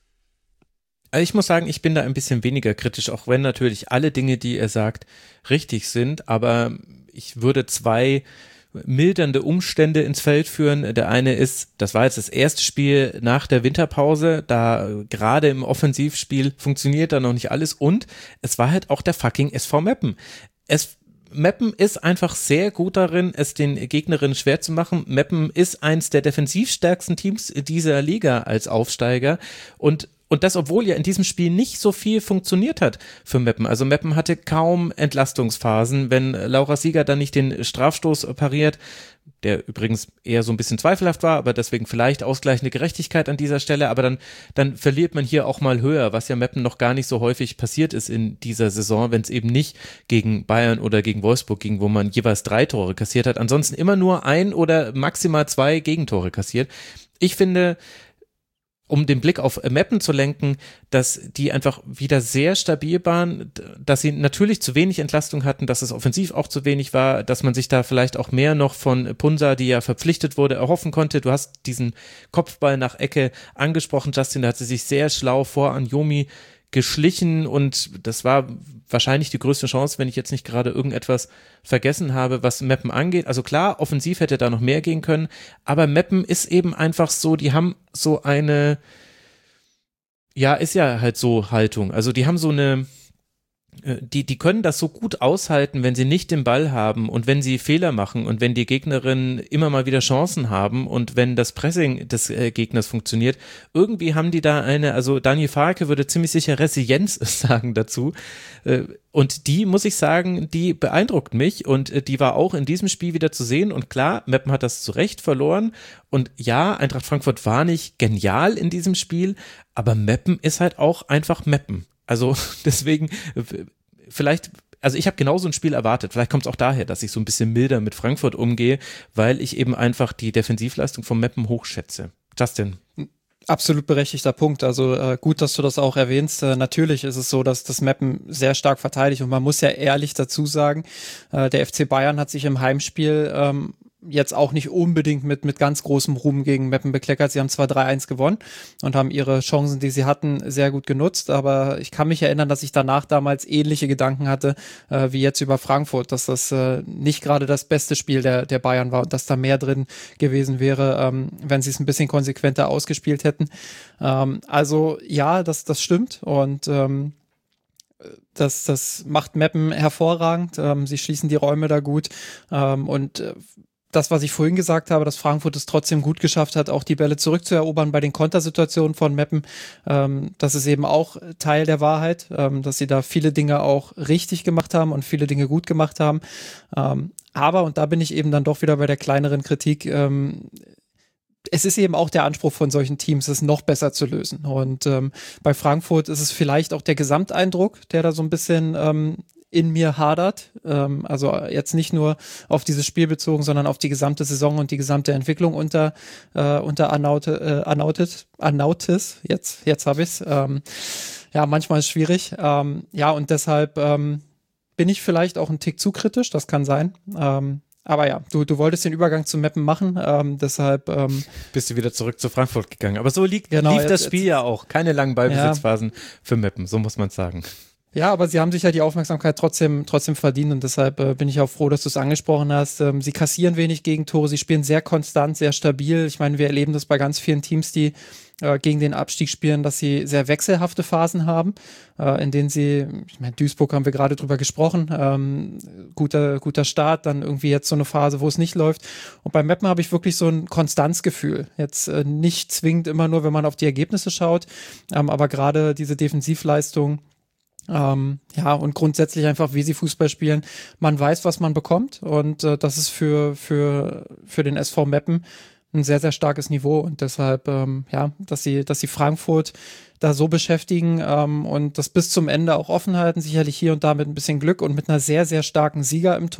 Also ich muss sagen, ich bin da ein bisschen weniger kritisch, auch wenn natürlich alle Dinge, die er sagt, richtig sind, aber ich würde zwei mildernde Umstände ins Feld führen. Der eine ist, das war jetzt das erste Spiel nach der Winterpause, da gerade im Offensivspiel funktioniert da noch nicht alles und es war halt auch der fucking S V Meppen. Es Meppen ist einfach sehr gut darin, es den Gegnerinnen schwer zu machen. Meppen ist eins der defensivstärksten Teams dieser Liga als Aufsteiger und Und das, obwohl ja in diesem Spiel nicht so viel funktioniert hat für Meppen. Also Meppen hatte kaum Entlastungsphasen. Wenn Laura Sieger dann nicht den Strafstoß pariert, der übrigens eher so ein bisschen zweifelhaft war, aber deswegen vielleicht ausgleichende Gerechtigkeit an dieser Stelle, aber dann, dann verliert man hier auch mal höher, was ja Meppen noch gar nicht so häufig passiert ist in dieser Saison, wenn es eben nicht gegen Bayern oder gegen Wolfsburg ging, wo man jeweils drei Tore kassiert hat. Ansonsten immer nur ein oder maximal zwei Gegentore kassiert. Ich finde, um den Blick auf Meppen zu lenken, dass die einfach wieder sehr stabil waren, dass sie natürlich zu wenig Entlastung hatten, dass es offensiv auch zu wenig war, dass man sich da vielleicht auch mehr noch von Punsa, die ja verpflichtet wurde, erhoffen konnte. Du hast diesen Kopfball nach Ecke angesprochen, Justin, da hat sie sich sehr schlau vor Anjomi geschlichen und das war wahrscheinlich die größte Chance, wenn ich jetzt nicht gerade irgendetwas vergessen habe, was Meppen angeht. Also klar, offensiv hätte da noch mehr gehen können, aber Meppen ist eben einfach so, die haben so eine, ja, ist ja halt so Haltung. Also die haben so eine, die, die können das so gut aushalten, wenn sie nicht den Ball haben und wenn sie Fehler machen und wenn die Gegnerinnen immer mal wieder Chancen haben und wenn das Pressing des äh, Gegners funktioniert. Irgendwie haben die da eine, also Daniel Farke würde ziemlich sicher Resilienz sagen dazu. Äh, und die, muss ich sagen, die beeindruckt mich und äh, die war auch in diesem Spiel wieder zu sehen. Und klar, Meppen hat das zu Recht verloren. Und ja, Eintracht Frankfurt war nicht genial in diesem Spiel, aber Meppen ist halt auch einfach Meppen. Also deswegen, vielleicht, also ich habe genauso ein Spiel erwartet, vielleicht kommt es auch daher, dass ich so ein bisschen milder mit Frankfurt umgehe, weil ich eben einfach die Defensivleistung von Meppen hochschätze. Justin? Absolut berechtigter Punkt, also äh, gut, dass du das auch erwähnst. Äh, natürlich ist es so, dass das Meppen sehr stark verteidigt und man muss ja ehrlich dazu sagen, äh, der F C Bayern hat sich im Heimspiel ähm, jetzt auch nicht unbedingt mit mit ganz großem Ruhm gegen Meppen bekleckert. Sie haben zwar drei eins gewonnen und haben ihre Chancen, die sie hatten, sehr gut genutzt, aber ich kann mich erinnern, dass ich danach damals ähnliche Gedanken hatte, äh, wie jetzt über Frankfurt, dass das äh, nicht gerade das beste Spiel der der Bayern war und dass da mehr drin gewesen wäre, ähm, wenn sie es ein bisschen konsequenter ausgespielt hätten. Ähm, also ja, das das stimmt und ähm, das das macht Meppen hervorragend. Ähm, sie schließen die Räume da gut ähm, und äh, das, was ich vorhin gesagt habe, dass Frankfurt es trotzdem gut geschafft hat, auch die Bälle zurückzuerobern bei den Kontersituationen von Meppen, ähm, das ist eben auch Teil der Wahrheit, ähm, dass sie da viele Dinge auch richtig gemacht haben und viele Dinge gut gemacht haben. Ähm, aber, und da bin ich eben dann doch wieder bei der kleineren Kritik, ähm, es ist eben auch der Anspruch von solchen Teams, es noch besser zu lösen. Und ähm, bei Frankfurt ist es vielleicht auch der Gesamteindruck, der da so ein bisschen ähm, in mir hadert, ähm, also jetzt nicht nur auf dieses Spiel bezogen, sondern auf die gesamte Saison und die gesamte Entwicklung unter äh, unter Arnaute, äh, Arnautis, Arnautis, jetzt jetzt habe ich's. Ähm, ja, manchmal ist es schwierig. Ähm, ja, und deshalb ähm, bin ich vielleicht auch ein Tick zu kritisch, das kann sein. Ähm, aber ja, du, du wolltest den Übergang zu Meppen machen, ähm, deshalb ähm, bist du wieder zurück zu Frankfurt gegangen. Aber so liegt, genau, lief jetzt, das Spiel jetzt, ja auch. Keine langen Ballbesitzphasen ja. für Meppen, so muss man sagen. Ja, aber sie haben sich ja die Aufmerksamkeit trotzdem trotzdem verdient und deshalb äh, bin ich auch froh, dass du es angesprochen hast. Ähm, sie kassieren wenig Gegentore, sie spielen sehr konstant, sehr stabil. Ich meine, wir erleben das bei ganz vielen Teams, die äh, gegen den Abstieg spielen, dass sie sehr wechselhafte Phasen haben, äh, in denen sie, ich meine, Duisburg haben wir gerade drüber gesprochen, ähm, guter guter Start, dann irgendwie jetzt so eine Phase, wo es nicht läuft. Und bei Meppen habe ich wirklich so ein Konstanzgefühl. Jetzt äh, nicht zwingend immer nur, wenn man auf die Ergebnisse schaut, ähm, aber gerade diese Defensivleistung, Ähm, ja, und grundsätzlich einfach, wie sie Fußball spielen. Man weiß, was man bekommt und äh, das ist für für für den S V Meppen ein sehr, sehr starkes Niveau und deshalb, ähm, ja, dass sie dass sie Frankfurt da so beschäftigen ähm, und das bis zum Ende auch offen halten, sicherlich hier und da mit ein bisschen Glück und mit einer sehr, sehr starken Sieger im Tor.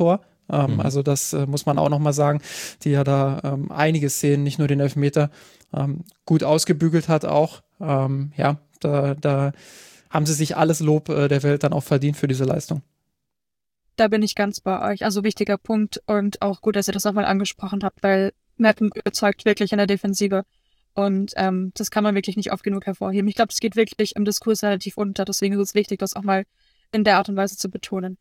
Ähm, Mhm. Also das äh, muss man auch nochmal sagen, die ja da ähm, einige Szenen, nicht nur den Elfmeter, ähm, gut ausgebügelt hat auch. Ähm, ja, da, da haben sie sich alles Lob äh, der Welt dann auch verdient für diese Leistung. Da bin ich ganz bei euch. Also wichtiger Punkt und auch gut, dass ihr das nochmal angesprochen habt, weil Meppen überzeugt wirklich in der Defensive. Und ähm, das kann man wirklich nicht oft genug hervorheben. Ich glaube, das geht wirklich im Diskurs relativ unter. Deswegen ist es wichtig, das auch mal in der Art und Weise zu betonen.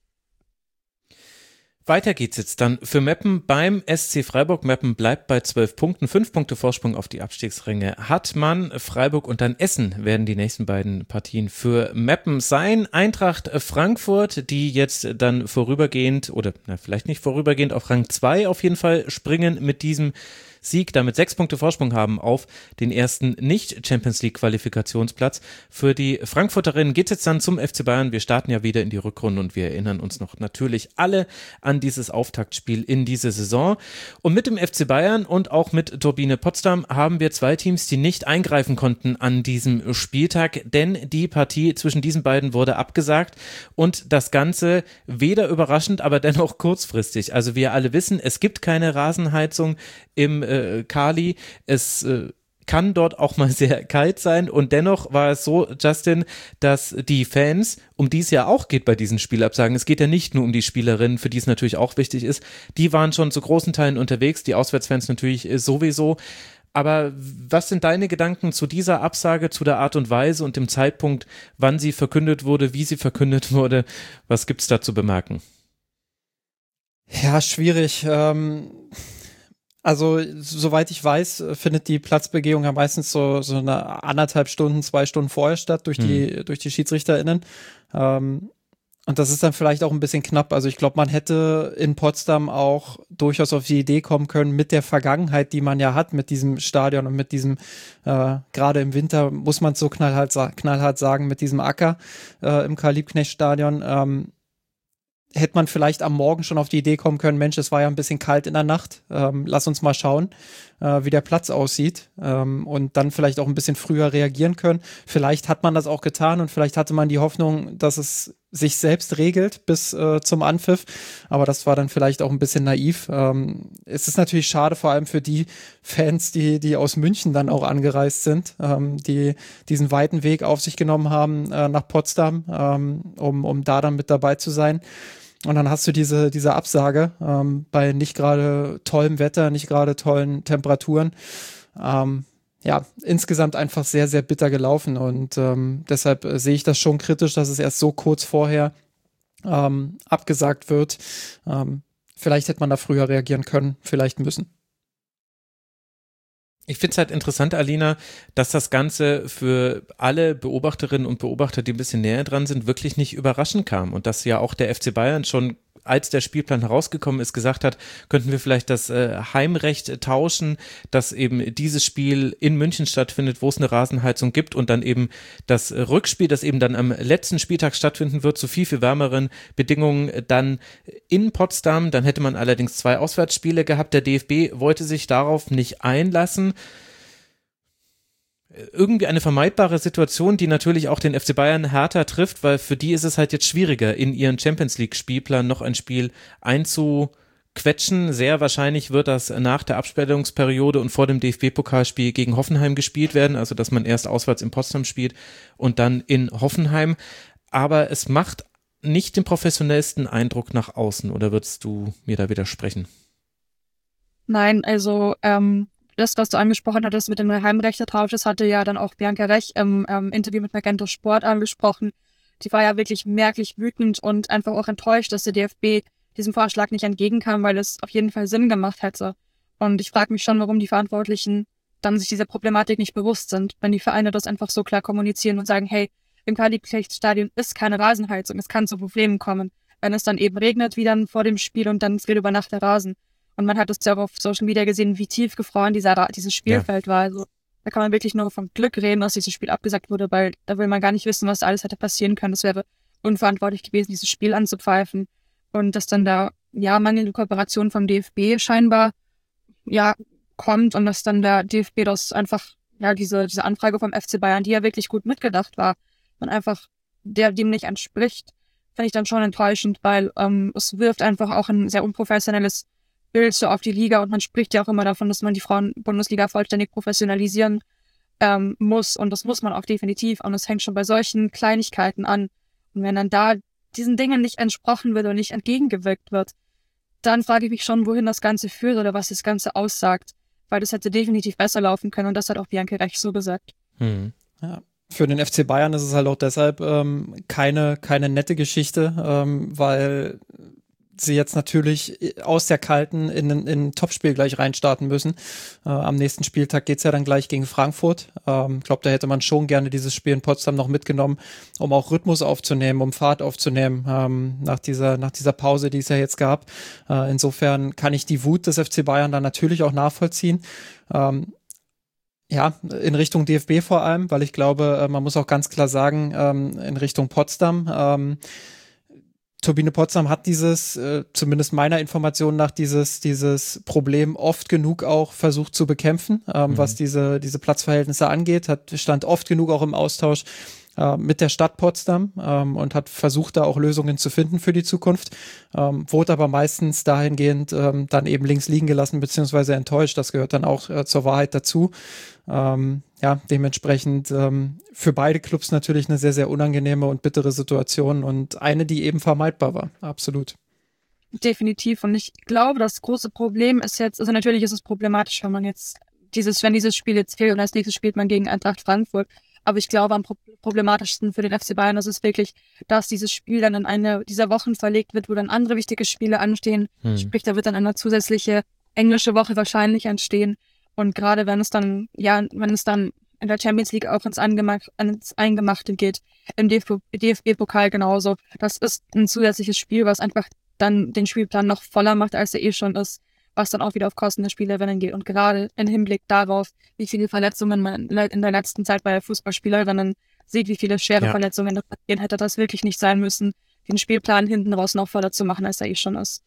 Weiter geht's jetzt dann für Meppen beim S C Freiburg. Meppen bleibt bei zwölf Punkten, fünf Punkte Vorsprung auf die Abstiegsränge hat man. Freiburg und dann Essen werden die nächsten beiden Partien für Meppen sein. Eintracht Frankfurt, die jetzt dann vorübergehend oder na, vielleicht nicht vorübergehend auf Rang zwei auf jeden Fall springen mit diesem Sieg, damit sechs Punkte Vorsprung haben auf den ersten Nicht-Champions-League-Qualifikationsplatz. Für die Frankfurterinnen geht es jetzt dann zum F C Bayern. Wir starten ja wieder in die Rückrunde und wir erinnern uns noch natürlich alle an dieses Auftaktspiel in diese Saison. Und mit dem F C Bayern und auch mit Turbine Potsdam haben wir zwei Teams, die nicht eingreifen konnten an diesem Spieltag, denn die Partie zwischen diesen beiden wurde abgesagt und das Ganze weder überraschend, aber dennoch kurzfristig. Also wir alle wissen, es gibt keine Rasenheizung im äh, Kali, es äh, kann dort auch mal sehr kalt sein und dennoch war es so, Justin, dass die Fans, um die es ja auch geht bei diesen Spielabsagen, es geht ja nicht nur um die Spielerinnen, für die es natürlich auch wichtig ist, die waren schon zu großen Teilen unterwegs, die Auswärtsfans natürlich äh, sowieso. Aber was sind deine Gedanken zu dieser Absage, zu der Art und Weise und dem Zeitpunkt, wann sie verkündet wurde, wie sie verkündet wurde? Was gibt's da zu bemerken? Ja, schwierig. Ähm Also, soweit ich weiß, findet die Platzbegehung ja meistens so, so eine anderthalb Stunden, zwei Stunden vorher statt durch die, hm. durch die SchiedsrichterInnen. Ähm, und das ist dann vielleicht auch ein bisschen knapp. Also ich glaube, man hätte in Potsdam auch durchaus auf die Idee kommen können, mit der Vergangenheit, die man ja hat, mit diesem Stadion und mit diesem, äh, gerade im Winter muss man es so knallhart, knallhart sagen, mit diesem Acker äh, im Karl-Liebknecht-Stadion, ähm, hätte man vielleicht am Morgen schon auf die Idee kommen können, Mensch, es war ja ein bisschen kalt in der Nacht, ähm, lass uns mal schauen, äh, wie der Platz aussieht, ähm, und dann vielleicht auch ein bisschen früher reagieren können. Vielleicht hat man das auch getan und vielleicht hatte man die Hoffnung, dass es sich selbst regelt bis äh, zum Anpfiff, aber das war dann vielleicht auch ein bisschen naiv. Ähm, es ist natürlich schade, vor allem für die Fans, die, die aus München dann auch angereist sind, ähm, die diesen weiten Weg auf sich genommen haben äh, nach Potsdam, ähm, um, um da dann mit dabei zu sein. Und dann hast du diese, diese Absage ähm, bei nicht gerade tollem Wetter, nicht gerade tollen Temperaturen. Ähm, ja, insgesamt einfach sehr, sehr bitter gelaufen. Und ähm, deshalb äh, sehe ich das schon kritisch, dass es erst so kurz vorher ähm, abgesagt wird. Ähm, vielleicht hätte man da früher reagieren können, vielleicht müssen. Ich finde es halt interessant, Alina, dass das Ganze für alle Beobachterinnen und Beobachter, die ein bisschen näher dran sind, wirklich nicht überraschend kam und dass ja auch der F C Bayern schon, als der Spielplan herausgekommen ist, gesagt hat, könnten wir vielleicht das äh, Heimrecht tauschen, dass eben dieses Spiel in München stattfindet, wo es eine Rasenheizung gibt und dann eben das Rückspiel, das eben dann am letzten Spieltag stattfinden wird, zu viel, viel wärmeren Bedingungen dann in Potsdam. Dann hätte man allerdings zwei Auswärtsspiele gehabt. Der D F B wollte sich darauf nicht einlassen. Irgendwie eine vermeidbare Situation, die natürlich auch den F C Bayern härter trifft, weil für die ist es halt jetzt schwieriger, in ihren Champions-League-Spielplan noch ein Spiel einzuquetschen. Sehr wahrscheinlich wird das nach der Absperrungsperiode und vor dem D F B-Pokalspiel gegen Hoffenheim gespielt werden, also dass man erst auswärts in Potsdam spielt und dann in Hoffenheim. Aber es macht nicht den professionellsten Eindruck nach außen, oder würdest du mir da widersprechen? Nein, also ähm das, was du angesprochen hattest mit dem Heimrechtetausch, das hatte ja dann auch Bianca Rech im ähm, Interview mit Magenta Sport angesprochen. Die war ja wirklich merklich wütend und einfach auch enttäuscht, dass der D F B diesem Vorschlag nicht entgegenkam, weil es auf jeden Fall Sinn gemacht hätte. Und ich frage mich schon, warum die Verantwortlichen dann sich dieser Problematik nicht bewusst sind, wenn die Vereine das einfach so klar kommunizieren und sagen, hey, im Karl-Liebknecht-Stadion ist keine Rasenheizung, es kann zu Problemen kommen, wenn es dann eben regnet wie dann vor dem Spiel und dann friert über Nacht der Rasen. Und man hat es ja auch auf Social Media gesehen, wie tiefgefroren dieser, dieses Spielfeld ja. war. Also da kann man wirklich nur vom Glück reden, dass dieses Spiel abgesagt wurde, weil da will man gar nicht wissen, was da alles hätte passieren können. Das wäre unverantwortlich gewesen, dieses Spiel anzupfeifen. Und dass dann da, ja, mangelnde Kooperation vom D F B scheinbar, ja, kommt und dass dann der D F B das einfach, ja, diese, diese Anfrage vom F C Bayern, die ja wirklich gut mitgedacht war, man einfach der dem nicht entspricht, finde ich dann schon enttäuschend, weil ähm, es wirft einfach auch ein sehr unprofessionelles Bild so auf die Liga und man spricht ja auch immer davon, dass man die Frauen-Bundesliga vollständig professionalisieren ähm, muss und das muss man auch definitiv und es hängt schon bei solchen Kleinigkeiten an und wenn dann da diesen Dingen nicht entsprochen wird und nicht entgegengewirkt wird, dann frage ich mich schon, wohin das Ganze führt oder was das Ganze aussagt, weil das hätte definitiv besser laufen können und das hat auch Bianca Recht so gesagt. Hm. Ja. Für den F C Bayern ist es halt auch deshalb ähm, keine, keine nette Geschichte, ähm, weil sie jetzt natürlich aus der Kalten in ein, in ein Topspiel gleich reinstarten müssen. Äh, am nächsten Spieltag geht's ja dann gleich gegen Frankfurt. Ich ähm, glaube, da hätte man schon gerne dieses Spiel in Potsdam noch mitgenommen, um auch Rhythmus aufzunehmen, um Fahrt aufzunehmen, ähm, nach dieser nach dieser Pause, die es ja jetzt gab. Äh, insofern kann ich die Wut des F C Bayern dann natürlich auch nachvollziehen. Ähm, Ja, in Richtung D F B vor allem, weil ich glaube, man muss auch ganz klar sagen, in Richtung Potsdam, ähm, Turbine Potsdam hat dieses, äh, zumindest meiner Information nach, dieses dieses Problem oft genug auch versucht zu bekämpfen, ähm, mhm. was diese diese Platzverhältnisse angeht, hat stand oft genug auch im Austausch äh, mit der Stadt Potsdam ähm, und hat versucht, da auch Lösungen zu finden für die Zukunft, ähm, wurde aber meistens dahingehend ähm, dann eben links liegen gelassen beziehungsweise enttäuscht. Das gehört dann auch äh, zur Wahrheit dazu. Ähm, ja, dementsprechend ähm, für beide Clubs natürlich eine sehr, sehr unangenehme und bittere Situation und eine, die eben vermeidbar war. Absolut. Definitiv. Und ich glaube, das große Problem ist jetzt, also natürlich ist es problematisch, wenn man jetzt dieses, wenn dieses Spiel jetzt fehlt und als nächstes spielt man gegen Eintracht Frankfurt. Aber ich glaube, am problematischsten für den F C Bayern ist es wirklich, dass dieses Spiel dann in eine dieser Wochen verlegt wird, wo dann andere wichtige Spiele anstehen. Hm. Sprich, da wird dann eine zusätzliche englische Woche wahrscheinlich entstehen. Und gerade wenn es dann, ja, wenn es dann in der Champions League auch ins, Angemacht, ins Eingemachte geht, im D F B-Pokal genauso, das ist ein zusätzliches Spiel, was einfach dann den Spielplan noch voller macht, als er eh schon ist, was dann auch wieder auf Kosten der Spielerinnen geht. Und gerade im Hinblick darauf, wie viele Verletzungen man in der letzten Zeit bei Fußballspielerinnen sieht, wie viele schwere ja. Verletzungen da passieren, hätte das wirklich nicht sein müssen, den Spielplan hinten raus noch voller zu machen, als er eh schon ist.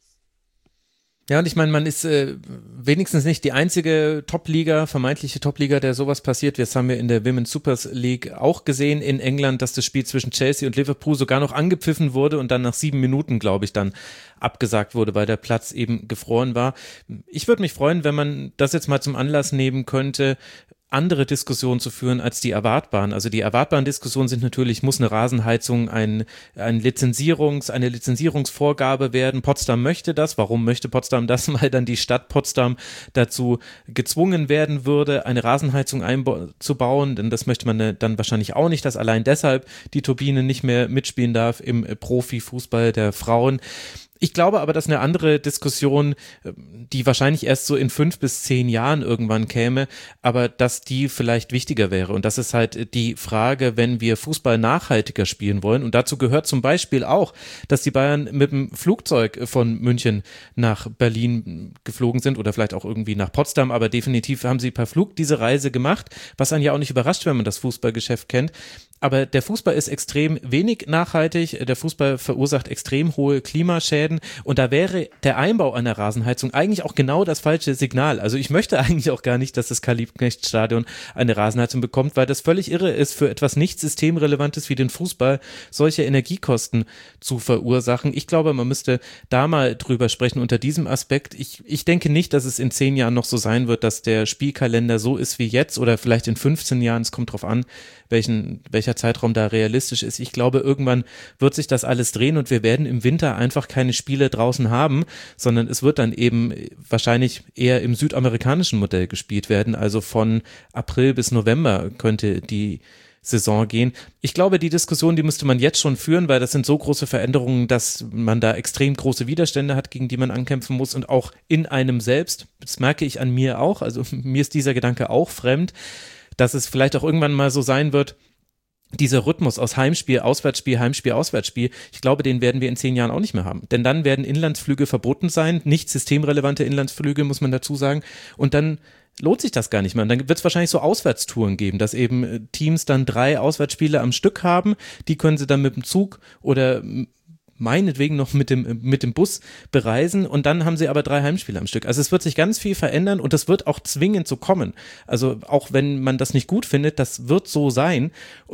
Ja, und ich meine, man ist äh, wenigstens nicht die einzige Top-Liga, vermeintliche Top-Liga, der sowas passiert. Das haben wir in der Women's Super League auch gesehen in England, dass das Spiel zwischen Chelsea und Liverpool sogar noch angepfiffen wurde und dann nach sieben Minuten, glaube ich, dann abgesagt wurde, weil der Platz eben gefroren war. Ich würde mich freuen, wenn man das jetzt mal zum Anlass nehmen könnte, andere Diskussionen zu führen als die erwartbaren. Also die erwartbaren Diskussionen sind natürlich, muss eine Rasenheizung ein, ein Lizenzierungs, eine Lizenzierungsvorgabe werden. Potsdam möchte das. Warum möchte Potsdam das? Weil dann die Stadt Potsdam dazu gezwungen werden würde, eine Rasenheizung einzubauen. Denn das möchte man dann wahrscheinlich auch nicht, dass allein deshalb die Turbine nicht mehr mitspielen darf im Profifußball der Frauen. Ich glaube aber, dass eine andere Diskussion, die wahrscheinlich erst so in fünf bis zehn Jahren irgendwann käme, aber dass die vielleicht wichtiger wäre. Und das ist halt die Frage, wenn wir Fußball nachhaltiger spielen wollen. Und dazu gehört zum Beispiel auch, dass die Bayern mit dem Flugzeug von München nach Berlin geflogen sind oder vielleicht auch irgendwie nach Potsdam, aber definitiv haben sie per Flug diese Reise gemacht, was einen ja auch nicht überrascht, wenn man das Fußballgeschäft kennt. Aber der Fußball ist extrem wenig nachhaltig, der Fußball verursacht extrem hohe Klimaschäden und da wäre der Einbau einer Rasenheizung eigentlich auch genau das falsche Signal. Also ich möchte eigentlich auch gar nicht, dass das Karl-Liebknecht-Stadion eine Rasenheizung bekommt, weil das völlig irre ist, für etwas nicht systemrelevantes wie den Fußball solche Energiekosten zu verursachen. Ich glaube, man müsste da mal drüber sprechen unter diesem Aspekt. Ich, ich denke nicht, dass es in zehn Jahren noch so sein wird, dass der Spielkalender so ist wie jetzt oder vielleicht in fünfzehn Jahren, es kommt drauf an, welchen, welcher Zeitraum da realistisch ist. Ich glaube, irgendwann wird sich das alles drehen und wir werden im Winter einfach keine Spiele draußen haben, sondern es wird dann eben wahrscheinlich eher im südamerikanischen Modell gespielt werden. Also von April bis November könnte die Saison gehen. Ich glaube, die Diskussion, die müsste man jetzt schon führen, weil das sind so große Veränderungen, dass man da extrem große Widerstände hat, gegen die man ankämpfen muss und auch in einem selbst. Das merke ich an mir auch. Also mir ist dieser Gedanke auch fremd, dass es vielleicht auch irgendwann mal so sein wird, dieser Rhythmus aus Heimspiel, Auswärtsspiel, Heimspiel, Auswärtsspiel, ich glaube, den werden wir in zehn Jahren auch nicht mehr haben. Denn dann werden Inlandsflüge verboten sein, nicht systemrelevante Inlandsflüge, muss man dazu sagen. Und dann lohnt sich das gar nicht mehr. Und dann wird es wahrscheinlich so Auswärtstouren geben, dass eben Teams dann drei Auswärtsspiele am Stück haben. Die können sie dann mit dem Zug oder meinetwegen noch mit dem, mit dem Bus bereisen und dann haben sie aber drei Heimspiele am Stück. Also es wird sich ganz viel verändern und das wird auch zwingend so kommen. Also auch wenn man das nicht gut findet, das wird so sein und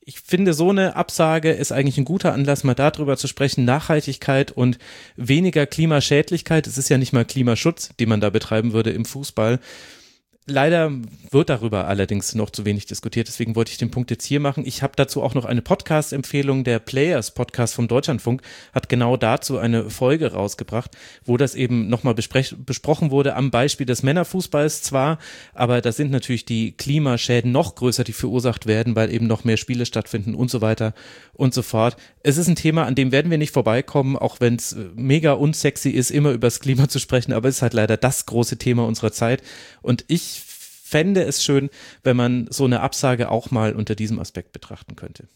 Ich finde, so eine Absage ist eigentlich ein guter Anlass, mal darüber zu sprechen, Nachhaltigkeit und weniger Klimaschädlichkeit. Es ist ja nicht mal Klimaschutz, den man da betreiben würde im Fußball. Leider wird darüber allerdings noch zu wenig diskutiert, deswegen wollte ich den Punkt jetzt hier machen. Ich habe dazu auch noch eine Podcast-Empfehlung, der Players-Podcast vom Deutschlandfunk hat genau dazu eine Folge rausgebracht, wo das eben nochmal besprochen wurde am Beispiel des Männerfußballs zwar, aber da sind natürlich die Klimaschäden noch größer, die verursacht werden, weil eben noch mehr Spiele stattfinden und so weiter und so fort. Es ist ein Thema, an dem werden wir nicht vorbeikommen, auch wenn es mega unsexy ist, immer über das Klima zu sprechen, aber es ist halt leider das große Thema unserer Zeit und ich fände es schön, wenn man so eine Absage auch mal unter diesem Aspekt betrachten könnte.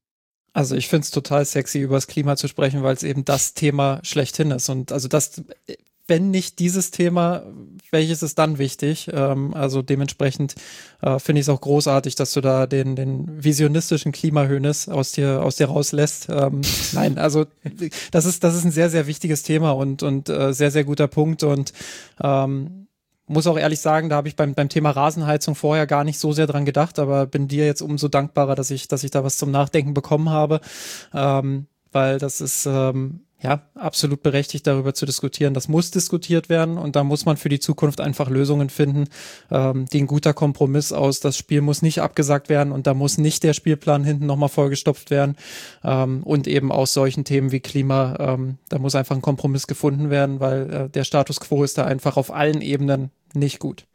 Also ich finde es total sexy, über das Klima zu sprechen, weil es eben das Thema schlechthin ist. Und also das, wenn nicht dieses Thema, welches ist dann wichtig? Ähm, also dementsprechend äh, finde ich es auch großartig, dass du da den, den visionistischen Klimahönes aus dir, aus dir rauslässt. Ähm, nein, also das ist, das ist ein sehr, sehr wichtiges Thema und, und äh, sehr, sehr guter Punkt und ähm, muss auch ehrlich sagen, da habe ich beim, beim Thema Rasenheizung vorher gar nicht so sehr dran gedacht, aber bin dir jetzt umso dankbarer, dass ich, dass ich da was zum Nachdenken bekommen habe, ähm, weil das ist ähm, ja absolut berechtigt, darüber zu diskutieren. Das muss diskutiert werden und da muss man für die Zukunft einfach Lösungen finden, ähm, die ein guter Kompromiss aus. Das Spiel muss nicht abgesagt werden und da muss nicht der Spielplan hinten nochmal vollgestopft werden ähm, und eben aus solchen Themen wie Klima, ähm, da muss einfach ein Kompromiss gefunden werden, weil äh, der Status quo ist da einfach auf allen Ebenen nicht gut.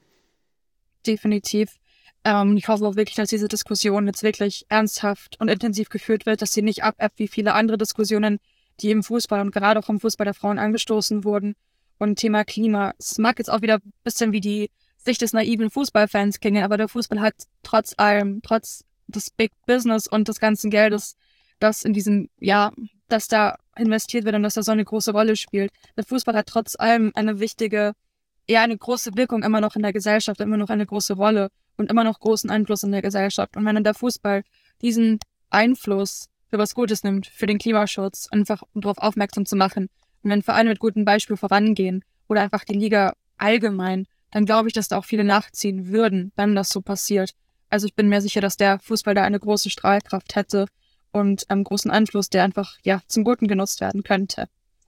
Definitiv. Ähm, ich hoffe auch wirklich, dass diese Diskussion jetzt wirklich ernsthaft und intensiv geführt wird, dass sie nicht abebbt wie viele andere Diskussionen, die im Fußball und gerade auch im Fußball der Frauen angestoßen wurden. Und Thema Klima, es mag jetzt auch wieder ein bisschen wie die Sicht des naiven Fußballfans klingen, aber der Fußball hat trotz allem, trotz des Big Business und des ganzen Geldes, das in diesem, ja, dass da investiert wird und dass da so eine große Rolle spielt. Der Fußball hat trotz allem eine wichtige, eher eine große Wirkung immer noch in der Gesellschaft, immer noch eine große Rolle und immer noch großen Einfluss in der Gesellschaft. Und wenn dann der Fußball diesen Einfluss für was Gutes nimmt, für den Klimaschutz, einfach um darauf aufmerksam zu machen, und wenn Vereine mit gutem Beispiel vorangehen oder einfach die Liga allgemein, dann glaube ich, dass da auch viele nachziehen würden, wenn das so passiert. Also ich bin mir sicher, dass der Fußball da eine große Strahlkraft hätte und einen großen Einfluss, der einfach ja zum Guten genutzt werden könnte.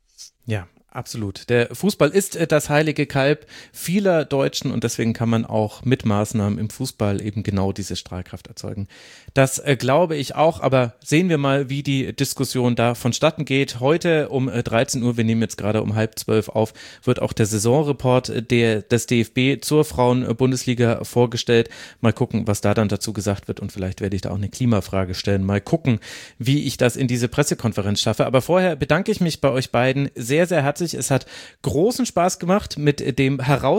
Ja, absolut. Der Fußball ist das heilige Kalb vieler Deutschen und deswegen kann man auch mit Maßnahmen im Fußball eben genau diese Strahlkraft erzeugen. Das äh, glaube ich auch, aber sehen wir mal, wie die Diskussion da vonstatten geht. Heute um äh, dreizehn Uhr, wir nehmen jetzt gerade um halb zwölf auf, wird auch der Saisonreport der, des D F B zur Frauen-Bundesliga vorgestellt. Mal gucken, was da dann dazu gesagt wird und vielleicht werde ich da auch eine Klimafrage stellen. Mal gucken, wie ich das in diese Pressekonferenz schaffe. Aber vorher bedanke ich mich bei euch beiden sehr, sehr herzlich. Es hat großen Spaß gemacht, mit dem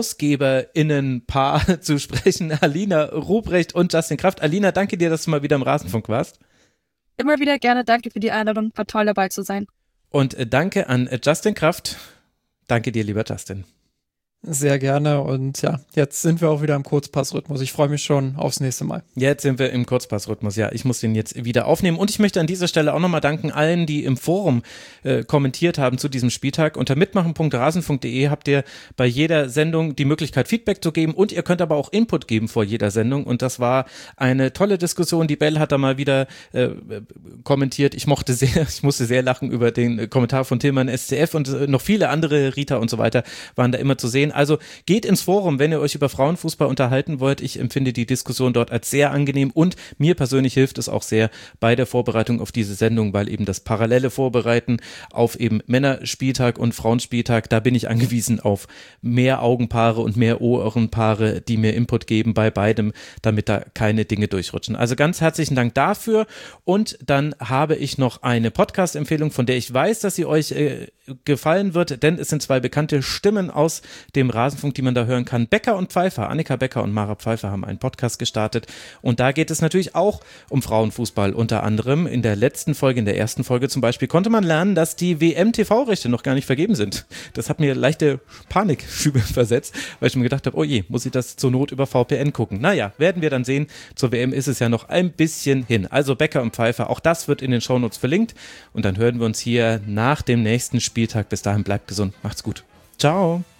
HerausgeberInnen-Paar zu sprechen, Alina Ruprecht und Justin Kraft. Alina, danke dir, dass du mal wieder im Rasenfunk warst. Immer wieder gerne, danke für die Einladung, war toll dabei zu sein. Und danke an Justin Kraft. Danke dir, lieber Justin. Sehr gerne und ja, jetzt sind wir auch wieder im Kurzpassrhythmus. Ich freue mich schon aufs nächste Mal. Jetzt sind wir im Kurzpassrhythmus, ja. Ich muss den jetzt wieder aufnehmen und ich möchte an dieser Stelle auch nochmal danken allen, die im Forum äh, kommentiert haben zu diesem Spieltag. Unter mitmachen punkt rasenfunk punkt de habt ihr bei jeder Sendung die Möglichkeit, Feedback zu geben und ihr könnt aber auch Input geben vor jeder Sendung und das war eine tolle Diskussion. Die Bell hat da mal wieder äh, kommentiert. Ich mochte sehr, ich musste sehr lachen über den Kommentar von Tillmann S C F und äh, noch viele andere, Rita und so weiter, waren da immer zu sehen. Also geht ins Forum, wenn ihr euch über Frauenfußball unterhalten wollt. Ich empfinde die Diskussion dort als sehr angenehm und mir persönlich hilft es auch sehr bei der Vorbereitung auf diese Sendung, weil eben das parallele Vorbereiten auf eben Männerspieltag und Frauenspieltag, da bin ich angewiesen auf mehr Augenpaare und mehr Ohrenpaare, die mir Input geben bei beidem, damit da keine Dinge durchrutschen. Also ganz herzlichen Dank dafür und dann habe ich noch eine Podcast-Empfehlung, von der ich weiß, dass sie euch äh, gefallen wird, denn es sind zwei bekannte Stimmen aus dem Rasenfunk, die man da hören kann. Becker und Pfeiffer, Annika Becker und Mara Pfeiffer haben einen Podcast gestartet und da geht es natürlich auch um Frauenfußball unter anderem. In der letzten Folge, in der ersten Folge zum Beispiel, konnte man lernen, dass die W M-T V-Rechte noch gar nicht vergeben sind. Das hat mir leichte Panikschübe versetzt, weil ich mir gedacht habe, oh je, muss ich das zur Not über V P N gucken? Naja, werden wir dann sehen. Zur W M ist es ja noch ein bisschen hin. Also Becker und Pfeiffer, auch das wird in den Shownotes verlinkt und dann hören wir uns hier nach dem nächsten Spieltag. Bis dahin bleibt gesund, macht's gut. Ciao.